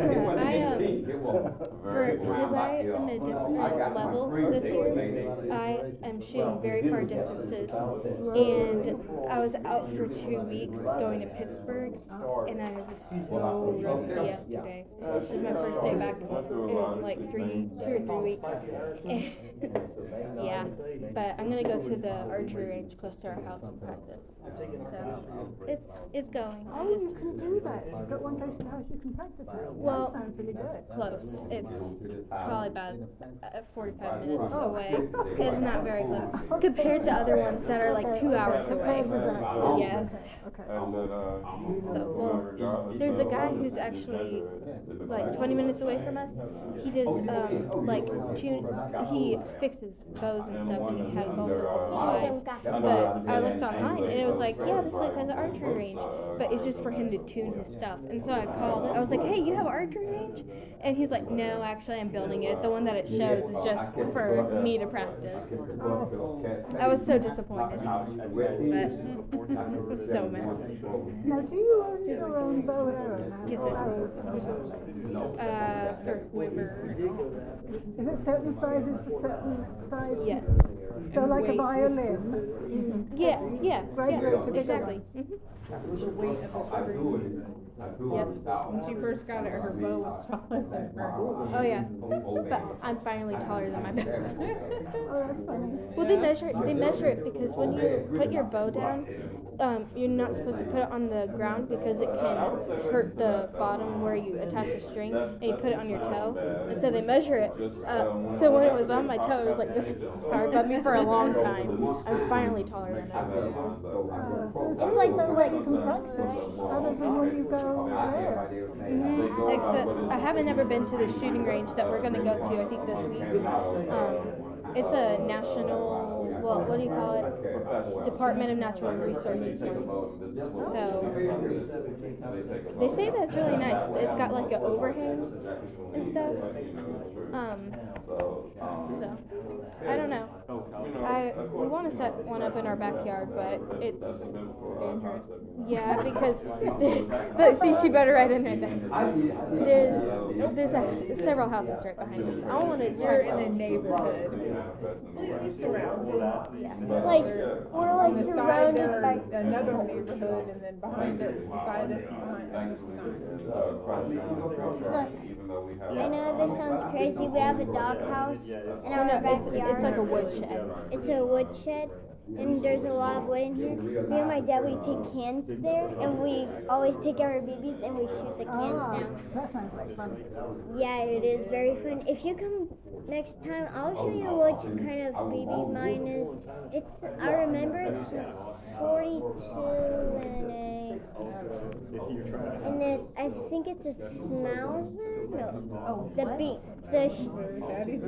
Speaker 7: I am at a different level this year. I am shooting very far distances, and I was out for 2 weeks going to Pittsburgh, and I was so rusty yesterday. It was my first day back in like 2 or 3 weeks. Yeah, but I'm gonna go to the archery range close to our house and practice. So it's going.
Speaker 4: Oh, you can do that. You've got one close to the house you can practice at.
Speaker 7: Well,
Speaker 4: that sounds really good.
Speaker 7: Close. It's probably about 45 minutes away. It's not very close compared to other ones that are like 2 hours away. Yeah.
Speaker 4: Okay.
Speaker 7: So, well, there's a guy who's actually like 20 minutes away from us. He does he fixes bows and stuff, and he has all sorts of supplies. But I looked online, and it was like, yeah, this place has an archery range, but it's just for him to tune his stuff. And so I called it. I was like, hey, you have an archery range? And he's like, no, actually, I'm building it. The one that it shows is just for me to practice. I was so disappointed, but so mad.
Speaker 4: Now, do you own your own bow and arrow now?
Speaker 7: Yes, ma'am.
Speaker 4: Arrows?
Speaker 7: For quiver.
Speaker 4: Is it certain sizes for certain size?
Speaker 7: Yes.
Speaker 4: So like a violin?
Speaker 7: Yeah,
Speaker 4: exactly.
Speaker 7: Yep. When she first got it, her bow was taller than her. Oh yeah. But I'm finally taller than my bow.
Speaker 4: Oh, that's funny.
Speaker 7: Well, they measure it because when you put your bow down, you're not supposed to put it on the ground because it can hurt the bottom where you attach the string, and you put it on your toe. And so they measure it. So when it was on my toe, it was like this hard, but me for a long time. I'm finally taller than that.
Speaker 4: It's like the way you can practice other than when you go there.
Speaker 7: Except I haven't ever been to the shooting range that we're gonna go to. I think this week. It's a national. Well, what do you call it? Department of Natural Resources one. So they say that's really nice. It's got like an overhang and stuff. So I don't know. We want to set one up in our backyard, but it's dangerous. Yeah, because see, she better right in there. There's several houses right behind us. I want to.
Speaker 8: We're in a neighborhood. We surround.
Speaker 6: Yeah. Like we're like
Speaker 8: On the side
Speaker 6: surrounded
Speaker 8: there
Speaker 6: by.
Speaker 8: another neighborhood, and then behind it, beside us, behind us.
Speaker 6: I know this sounds crazy. We have a doghouse in our backyard.
Speaker 7: It's like a woodshed.
Speaker 6: It's a woodshed, and there's a lot of wood in here. Me and my dad, we take cans there, and we always take our BBs and we shoot the cans down.
Speaker 4: That sounds like fun.
Speaker 6: Yeah, it is very fun. If you come next time, I'll show you what kind of BB mine is. I remember it's 42 and then I think it's a Smauser. No, the beat.
Speaker 8: Daddy's some kind of
Speaker 7: I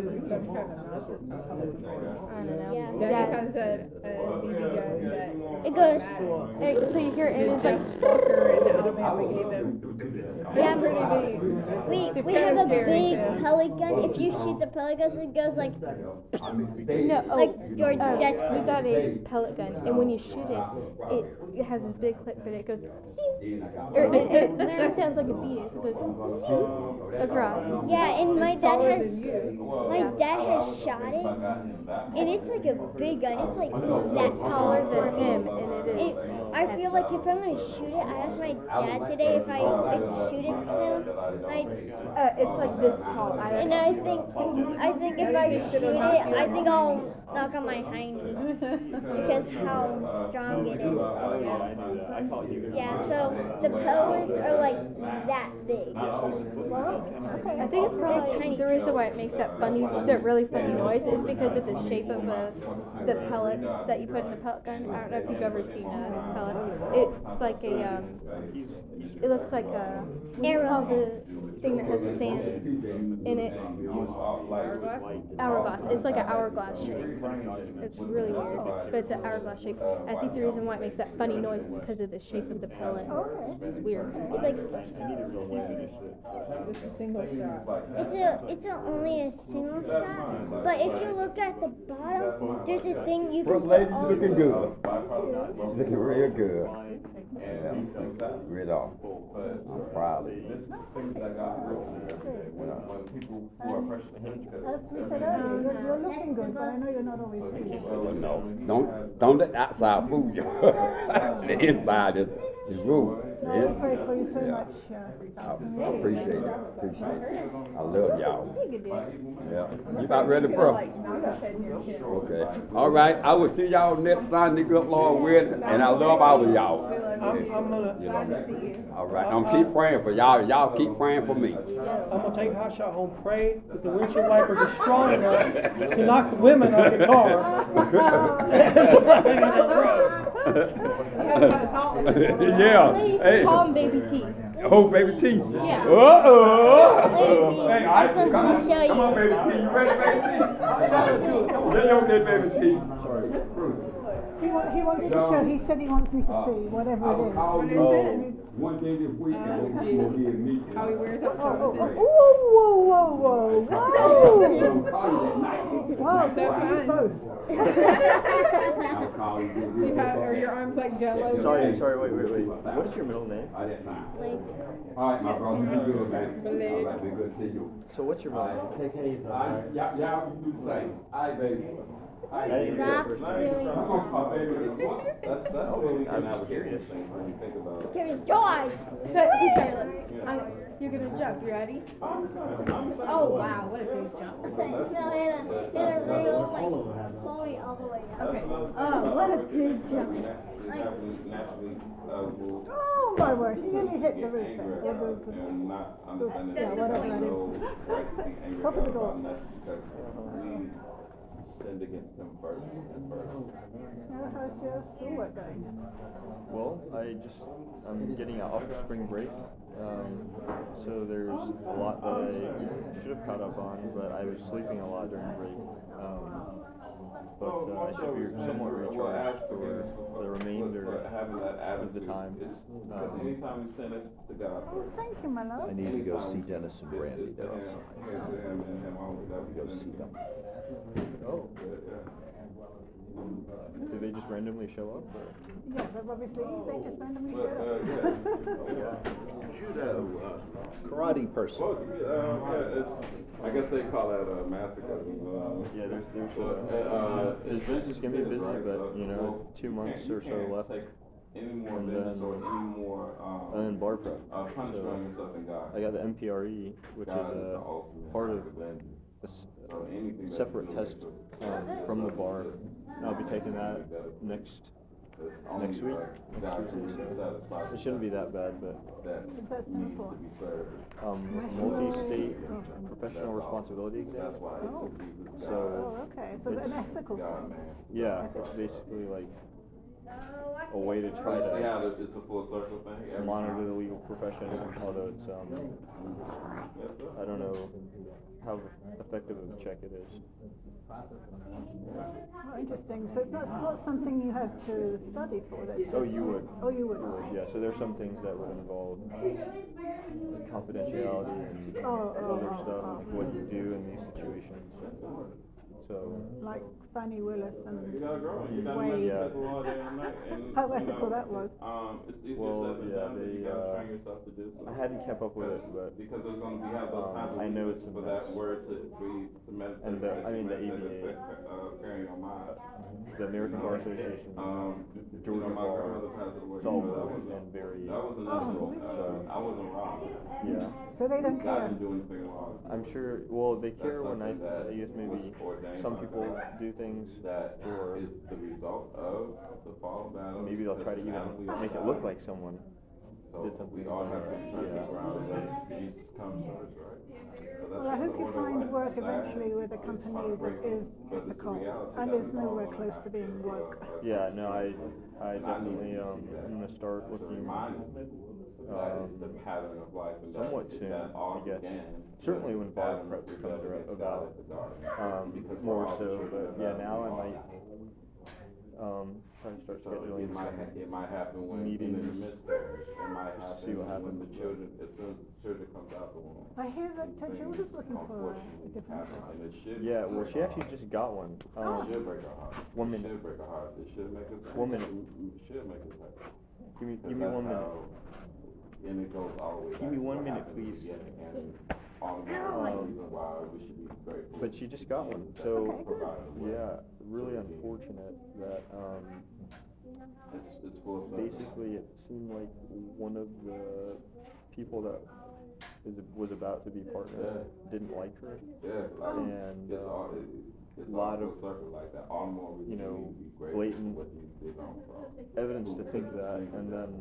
Speaker 7: don't know.
Speaker 6: Yeah.
Speaker 8: Daddy has a BB gun that
Speaker 6: It goes.
Speaker 7: So you hear it, and it's like.
Speaker 8: Tucker in Alabama gave him.
Speaker 6: Yeah,
Speaker 8: It's pretty neat.
Speaker 6: we have a big pellet gun. If you shoot the pellet gun, it goes like
Speaker 7: No,
Speaker 6: like George Jetson.
Speaker 7: we got a pellet gun, and when you shoot it, it has this big clip, but it goes. Or it literally sounds like a bee. It goes across.
Speaker 6: Yeah, and my dad has shot it, and it's like a big gun. It's like that
Speaker 7: Taller than him, and it is.
Speaker 6: I feel like if I'm gonna shoot it, I asked my dad today if I could shoot it soon.
Speaker 7: It's like this tall.
Speaker 6: And I think if I shoot it, I think I'll knock on my hiney because how strong it is. Yeah, so the pellets are like that big.
Speaker 7: I think it's probably the reason why it makes that really funny noise is because of the shape of the pellets that you put in the pellet gun. I don't know if you've ever seen a pellet. It's like a it looks like a arrow. The thing that has the sand in it. Hourglass. It's like an hourglass shape. It's really weird, but it's an hourglass shape. I think the reason why it makes that funny noise is because of the shape of the pellet. It's weird. It's like
Speaker 6: it's only a single shot, but if you look at the bottom, there's a thing you can.
Speaker 9: First lady looking good. Looking real good. Yeah, read off. I'm proud of you.
Speaker 5: This is things that God will do every day. When people who are precious to Him.
Speaker 4: As we said earlier, you're looking good, but I know you're not always feeling.
Speaker 9: No, don't let the outside fool you. The inside is rule.
Speaker 4: No, I pray for you so much.
Speaker 9: I appreciate it. I love y'all. Yeah. You about ready, bro? Okay. All right. I will see y'all next Sunday, good Lord willing, and I love all of y'all.
Speaker 1: I'm gonna.
Speaker 9: You know that. All right. I'm keep praying for y'all. Y'all keep praying for me.
Speaker 1: I'm gonna take Hot Shot home, pray that the windshield wipers are strong enough to knock the women out of the car.
Speaker 9: Yeah. Hey.
Speaker 7: Call him Baby T.
Speaker 9: Oh, Baby T.
Speaker 7: Yeah.
Speaker 9: Uh-oh. Hey, all right. Come on, Baby T. You ready, Baby T? Yeah, okay, Baby T. Sorry.
Speaker 4: He wants to show. He said he wants me to see whatever it is.
Speaker 9: What is it? One day this week, and we'll give me.
Speaker 8: How he wears out
Speaker 4: Whoa! Whoa!
Speaker 8: That's fine.
Speaker 4: Close.
Speaker 8: Are your arms like jello?
Speaker 2: Sorry, wait. What is your middle name?
Speaker 9: All right, my brother, be good, man. All right, be good to you.
Speaker 2: So what's your middle name?
Speaker 9: Take it easy. Y'all do the same. All right, baby.
Speaker 6: Stop doing
Speaker 5: That's what we can have a curious thing when you think about it.
Speaker 6: Curious George!
Speaker 7: You're gonna jump. You ready? Oh wow, what a big jump.
Speaker 6: No, in a real, like, Chloe all the way down.
Speaker 7: Okay. Oh, what a big jump.
Speaker 4: Oh my word! He nearly hit the roof there.
Speaker 5: And not understanding
Speaker 4: Yeah, whatever that
Speaker 5: no
Speaker 4: is.
Speaker 5: right to be angry
Speaker 4: Open the door.
Speaker 5: about nothing because we sinned against Him first.
Speaker 4: How's your schoolwork going?
Speaker 2: Well, I'm getting out of spring break, so there's a lot that I should have caught up on, but I was sleeping a lot during break. But I should be somewhat recharged for the remainder of the time.
Speaker 5: Because anytime we sin, it's to God.
Speaker 4: Oh, thank you, my love.
Speaker 3: I need to go see Dennis and Brandy. They're outside.
Speaker 5: Go
Speaker 3: see them.
Speaker 2: Oh. Do they just randomly show up? Or?
Speaker 4: Yeah, but obviously they just randomly show up.
Speaker 3: Judo, karate person.
Speaker 5: I guess they call that a massacre.
Speaker 2: Yeah, there's just gonna be busy, but 2 months or so left.
Speaker 5: Any more minutes or any more
Speaker 2: and then bar prep.
Speaker 5: punishment on yourself in God.
Speaker 2: I got the MPRE, which is part of a separate test from the bar. I'll be taking that next week. So it shouldn't be that bad, but multi-state professional responsibility exam. So
Speaker 4: okay. So an ethical thing.
Speaker 2: Yeah, it's basically like a way to try to
Speaker 5: it's a full circle thing.
Speaker 2: monitor the legal profession, although it's I don't know how effective of a check it is.
Speaker 4: Oh, interesting. So it's not something you have to study for.
Speaker 2: Oh, you would.
Speaker 4: Oh, you would.
Speaker 2: Yeah. So there's some things that would involve confidentiality and other stuff, like what you do in these situations. So.
Speaker 4: Like Fannie Willis and
Speaker 5: Wade.
Speaker 4: Yeah. How ethical that was.
Speaker 2: Well, yeah, I hadn't kept up with it, but
Speaker 5: because there's going to be those times
Speaker 2: I know it's
Speaker 5: for that word to meditate.
Speaker 2: And the ABA, the American Bar Association, Georgia Bar, it's all and very.
Speaker 5: That was an I wasn't wrong.
Speaker 2: Yeah.
Speaker 4: So they don't care.
Speaker 5: I didn't do anything wrong.
Speaker 2: I'm sure. Well, they care when I guess maybe some people do things
Speaker 5: that is the result of the fall battle.
Speaker 2: Maybe they'll try to even make it look like someone did something.
Speaker 5: We all have to turn around unless Jesus comes first, right?
Speaker 4: Well, I hope you find work eventually with a company that is ethical and is nowhere close to being woke.
Speaker 2: Yeah, no, I definitely I'm gonna start looking
Speaker 5: the pattern of life, and
Speaker 2: somewhat soon, I guess. Certainly when Barb Prep comes about, more so, but yeah, now I might try to start scheduling
Speaker 5: it might happen when
Speaker 2: meetings,
Speaker 5: in the miscarriage. It might happen
Speaker 2: see what happens.
Speaker 5: when the children, as soon as the children comes out the womb.
Speaker 4: I hear that Judah's looking for a different job.
Speaker 5: And it should.
Speaker 2: Yeah, well, she actually just got one.
Speaker 5: It should break her heart.
Speaker 2: 1 minute.
Speaker 5: It should break her heart. It should make us.
Speaker 2: 1 minute.
Speaker 5: It should make us happy.
Speaker 2: Give me 1 minute.
Speaker 5: And it goes all the way.
Speaker 2: Give me 1 minute, please.
Speaker 5: And all the reason why we should be grateful.
Speaker 2: But she just got one, so yeah, really unfortunate that
Speaker 5: it's full of
Speaker 2: basically it seemed like one of the people that was about to be partner didn't like her.
Speaker 5: Yeah,
Speaker 2: and
Speaker 5: it's
Speaker 2: a lot of
Speaker 5: like that. You
Speaker 2: know, blatant evidence to think that, and then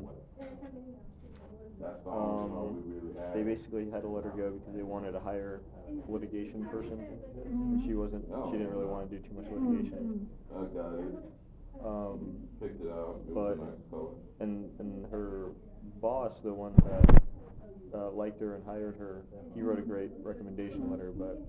Speaker 2: they basically had to let her go because they wanted to hire a litigation person, and she didn't really want to do too much litigation.
Speaker 5: Picked it up.
Speaker 2: But and her boss, the one that liked her and hired her, he wrote a great recommendation letter, but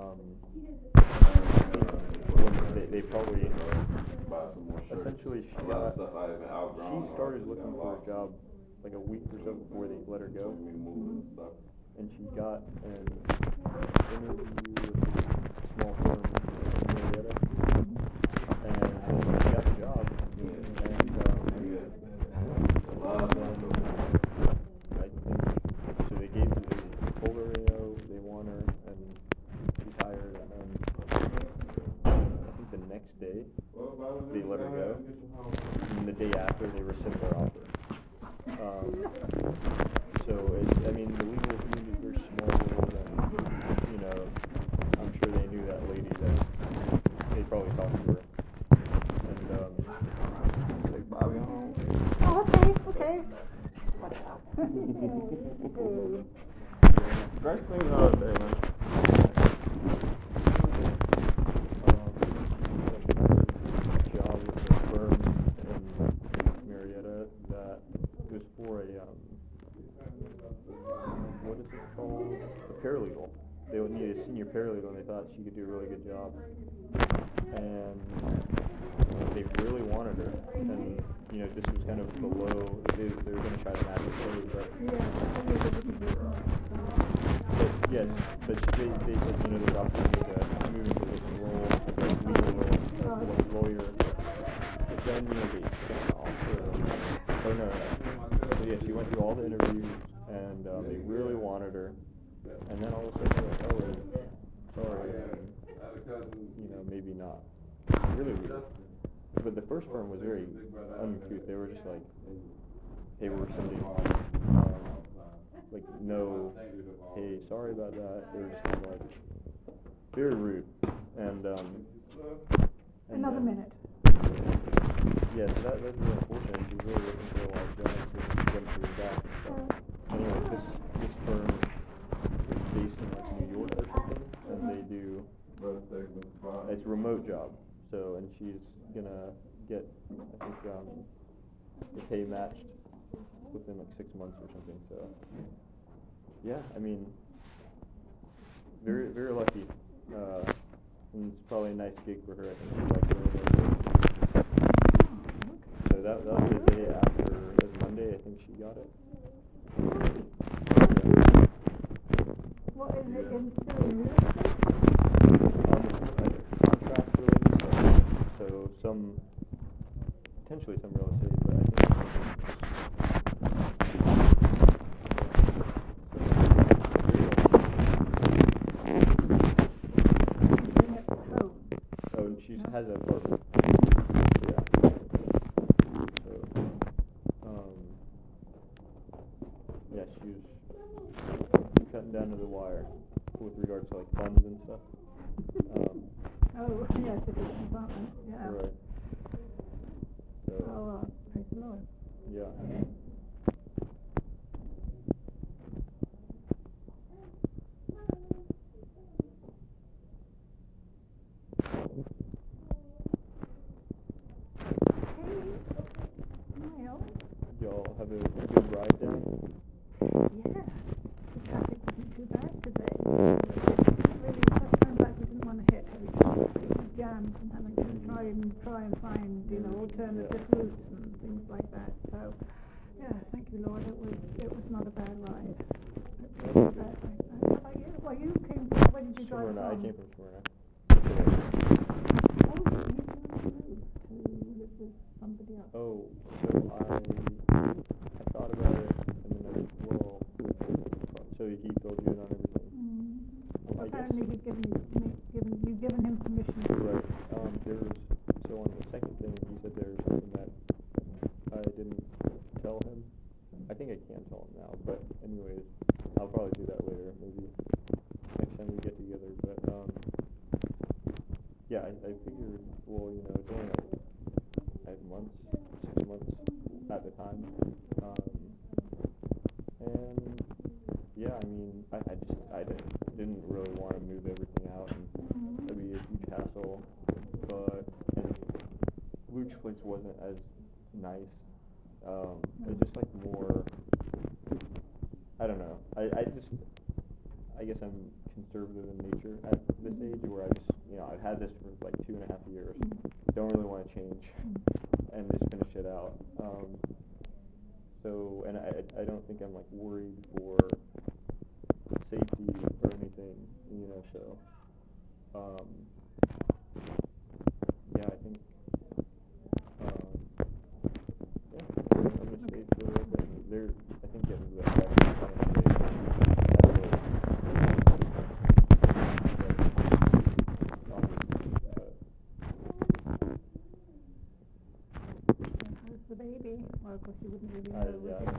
Speaker 2: they probably essentially she started looking for a job like a week or so before they let her go, and she got an interview with a small firm in Marietta, and she got the job, and I think so they told her, they want her, and she's hired, and then I think the next day they let her go, and the day after they rescinded her offer. So the legal community is very small world, and I'm sure they knew that lady, that they probably talked to her, and take Bobby home.
Speaker 4: Oh, okay. Watch out.
Speaker 2: Great thing the other day, man. Job with a firm in Marietta that was for a what is it called? A paralegal. They would need a senior paralegal, and they thought she could do a really good job. And they really wanted her. And this was kind of below. They were going to try to match the pay, but yes, but they said there's opportunity to move into this role, like legal role, like lawyer. But then they sent off her. Oh no. So yeah, she went through all the interviews, and they really wanted her, and then all of a sudden they're like, oh, sorry, maybe not. Really weird. But the first firm was very uncouth. They were just like, hey, we're sending, like, no, hey, sorry about that. They were just kind of like, very rude. And
Speaker 4: another minute.
Speaker 2: Yeah, so that's really unfortunate. She's really looking for a lot of jobs, and she went through that. Anyway, this firm is based in like New York or something, and they do, it's a remote job. So, and she's gonna get, I think, the pay matched within like 6 months or something. So, yeah, very, very lucky. And it's probably a nice gig for her. I think she likes it. So that was the day after, it was Monday, I think she got it.
Speaker 4: What is it in real
Speaker 2: Contract related stuff. So potentially some real estate, but I think she has an apartment. Yeah. So, yeah, she was cutting down to the wire with regards to like funds and stuff.
Speaker 4: Oh, yes, if it's an apartment. Yeah.
Speaker 2: Right. So.
Speaker 4: Oh, praise the Lord.
Speaker 2: Yeah. Y'all have a good ride down?
Speaker 4: try and find, alternative routes and things like that. So, yeah, thank you, Lord. It was not a bad ride. It was not a bad ride. How about you? Well, you came from, where did you drive from?
Speaker 2: Smyrna. I came from Smyrna.
Speaker 4: Oh, you moved to live with somebody else.
Speaker 2: Oh, so I thought about it, and then I was, so he filled you in on everything.
Speaker 4: Well, apparently he'd given him permission.
Speaker 2: Right. So on the second thing, he said there was something that I didn't tell him. I think I can tell him now, but anyways, I'll probably do that later, maybe next time we get together. But yeah, I figured, well, it's only like 5 months, 6 months at the time, and yeah, I mean, I didn't really want to move everything out, and that'd be a huge hassle. But Luke's place wasn't as nice. It was just like more. I don't know. I guess I'm conservative in nature at this age, where I've had this for like 2.5 years. Don't really want to change and just finish it out. So, and I don't think I'm like worried for safety or anything, so, yeah, I think, yeah, I'm gonna stay for a little bit. I think getting the best
Speaker 4: How's the baby? Well, of course you wouldn't really know.
Speaker 2: Yeah.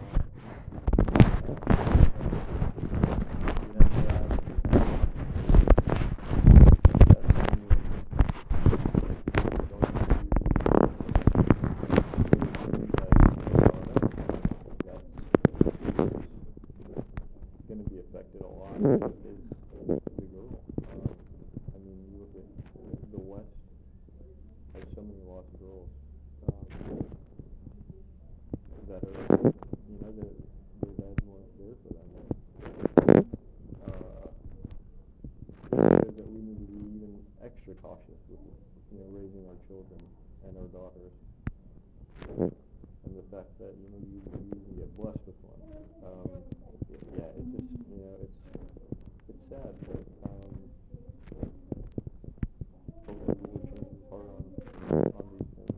Speaker 2: Going to be affected a lot is the girl. I mean, you look at the West, there's so many lost girls that are, their dads weren't there for them. That we need to be even extra cautious with, raising our children and our daughters. And the fact that, you can get blessed with one. Yeah, it just, it's sad, but hopefully we will change his heart on these things.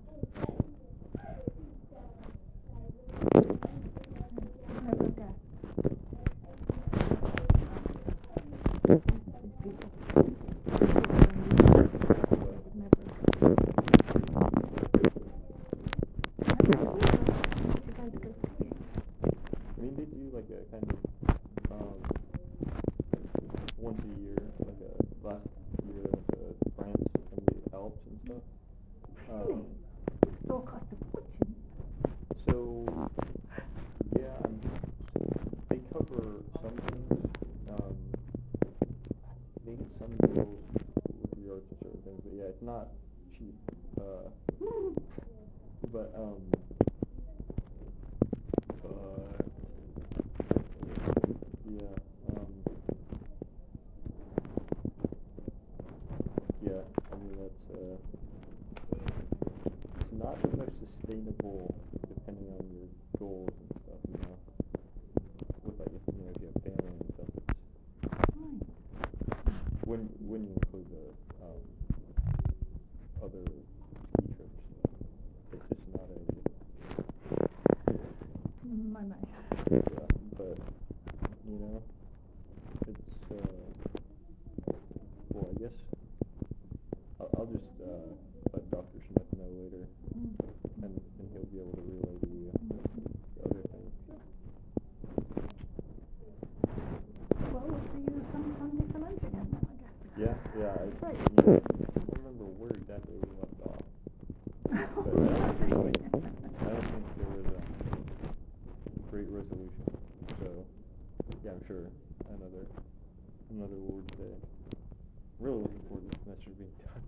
Speaker 2: I mean, they do like a kind of once a year, like last year I went to France and the Alps and stuff.
Speaker 4: It all cost a fortune.
Speaker 2: So yeah, they cover some things. They get some deals with regards to certain things, but yeah, it's not cheap. But yeah, I mean that's it's not the most sustainable depending on your goals and stuff, with like if you have family and stuff. It's when you include the other ski trips, it's just not a yeah, but it's well, I guess I'll just let Dr. Smith know later, and he'll be able to relay to you the other things.
Speaker 4: Well, we'll see you some Sunday for lunch again then, I guess.
Speaker 2: Yeah, I don't remember where exactly we left off. But I don't think there was a great resolution. So, yeah, I'm sure another Lord's Day. I'm really looking forward to the semester being done.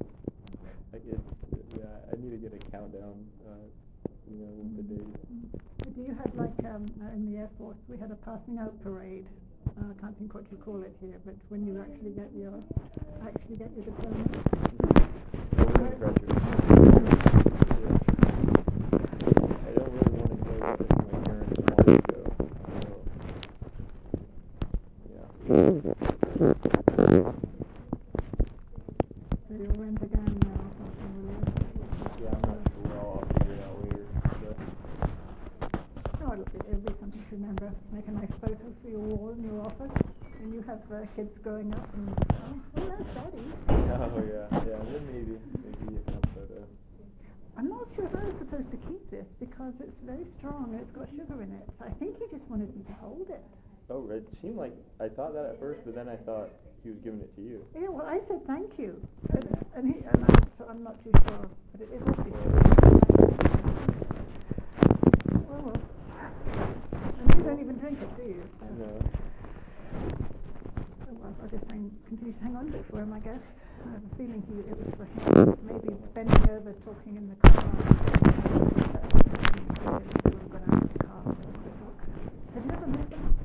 Speaker 2: I need to get a countdown, with the days.
Speaker 4: Do you have like in the Air Force we had a passing out parade? I can't think what you call it here, but when you actually get your diploma.
Speaker 2: Oh, we're going to graduate.
Speaker 4: that's Daddy.
Speaker 2: Oh yeah, then maybe you can put
Speaker 4: I'm not sure if I was supposed to keep this because it's very strong and it's got sugar in it. So I think he just wanted me to hold it.
Speaker 2: Oh, it seemed like I thought that at first, but then I thought he was giving it to you.
Speaker 4: Yeah, well, I said thank you, so I'm not too sure, but it is obviously. Well, and you don't even drink it, do you? So.
Speaker 2: No.
Speaker 4: Oh, well, I'll just continue to hang on to it for him, I guess. I have a feeling it was for him. Maybe bending over, talking in the car. We were going out of the car for a quick look. Have you ever met them?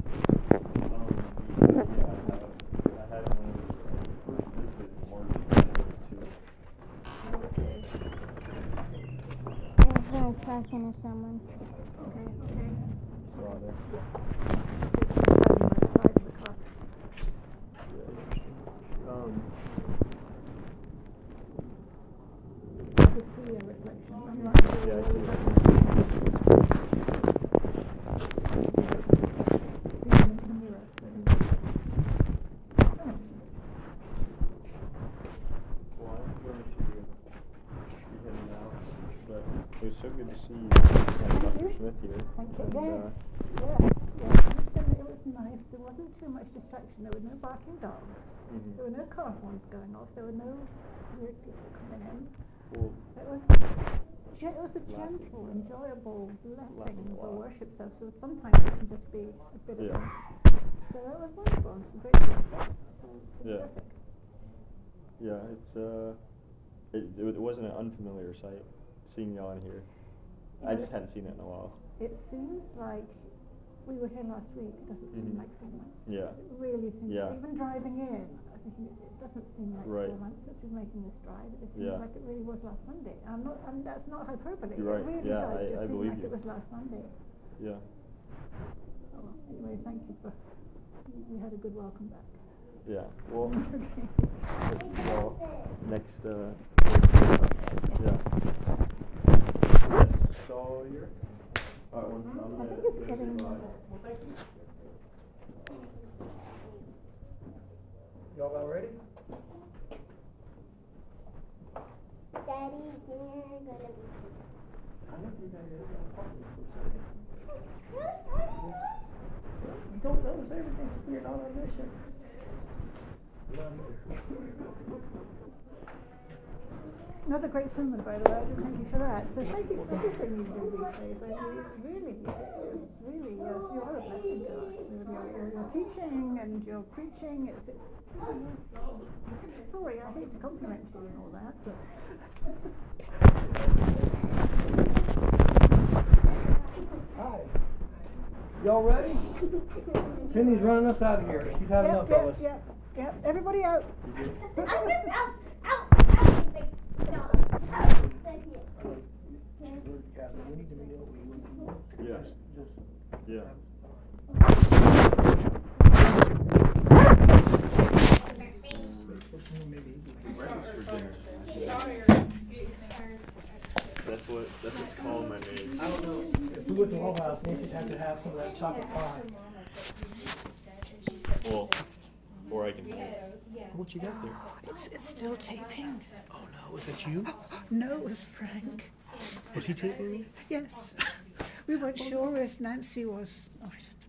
Speaker 2: I had one first visit in March too.
Speaker 6: Yeah, so I was talking to someone.
Speaker 4: Okay.
Speaker 2: Saw there.
Speaker 4: I could see a reflection. I'm not sure.
Speaker 2: Yeah, I see it.
Speaker 4: See in the mirror.
Speaker 2: Well, I'm going to be heading out, but it was so good to see Dr. Smith here.
Speaker 4: Thank you.
Speaker 2: And,
Speaker 4: Yes. It was nice. There wasn't too much distraction. There were no barking dogs.
Speaker 2: Mm-hmm.
Speaker 4: There were no car horns going off. There were no weird people coming in.
Speaker 2: Well,
Speaker 4: It was a gentle, enjoyable blessing for worship service. So sometimes it can just be a bit of a... So that was wonderful and some great stuff. So it's terrific.
Speaker 2: Yeah, it wasn't an unfamiliar sight seeing y'all in here. I just hadn't seen it in a while.
Speaker 4: It seems like we were here last week. It doesn't seem like 4 months.
Speaker 2: Yeah.
Speaker 4: It really seems.
Speaker 2: Yeah.
Speaker 4: Even driving in, I think it doesn't seem like 4 months since we've been making this drive. It just seems like it really was last Sunday. That's not hyperbole.
Speaker 2: You're right.
Speaker 4: It really
Speaker 2: Yeah,
Speaker 4: does.
Speaker 2: I believe
Speaker 4: like
Speaker 2: you.
Speaker 4: It was last Sunday.
Speaker 2: Yeah.
Speaker 4: Oh, well, anyway, thank you for. We had a good welcome back.
Speaker 2: Yeah. Well.
Speaker 4: Okay.
Speaker 2: Well, next. Yeah. That's all here.
Speaker 4: I think it's getting.
Speaker 1: Y'all about ready?
Speaker 6: Daddy's dinner gonna be.
Speaker 1: I know you guys are talking for a second. You don't notice everything when you're not on mission.
Speaker 4: Another great sermon, by the way. Thank you for that. So thank you for everything you do these days. I mean, really, you are a blessing to us. Your teaching and your preaching. Sorry, I hate to compliment you and all that, but.
Speaker 1: Hi. Y'all ready? Penny's running us out of here. She's had enough of us.
Speaker 4: Yep. Everybody out.
Speaker 1: We need to meet up.
Speaker 2: Yeah. Yeah. That's what it's called, my name.
Speaker 1: I don't know. If we went to Waffle House, Nancy'd have to have some of that chocolate pie.
Speaker 2: Well, or I can.
Speaker 1: What you got there?
Speaker 10: It's still taping.
Speaker 1: Oh no, was it you?
Speaker 10: No, it was Frank.
Speaker 1: Was he taping me?
Speaker 10: Yes. We weren't sure if Nancy was. Oh, I just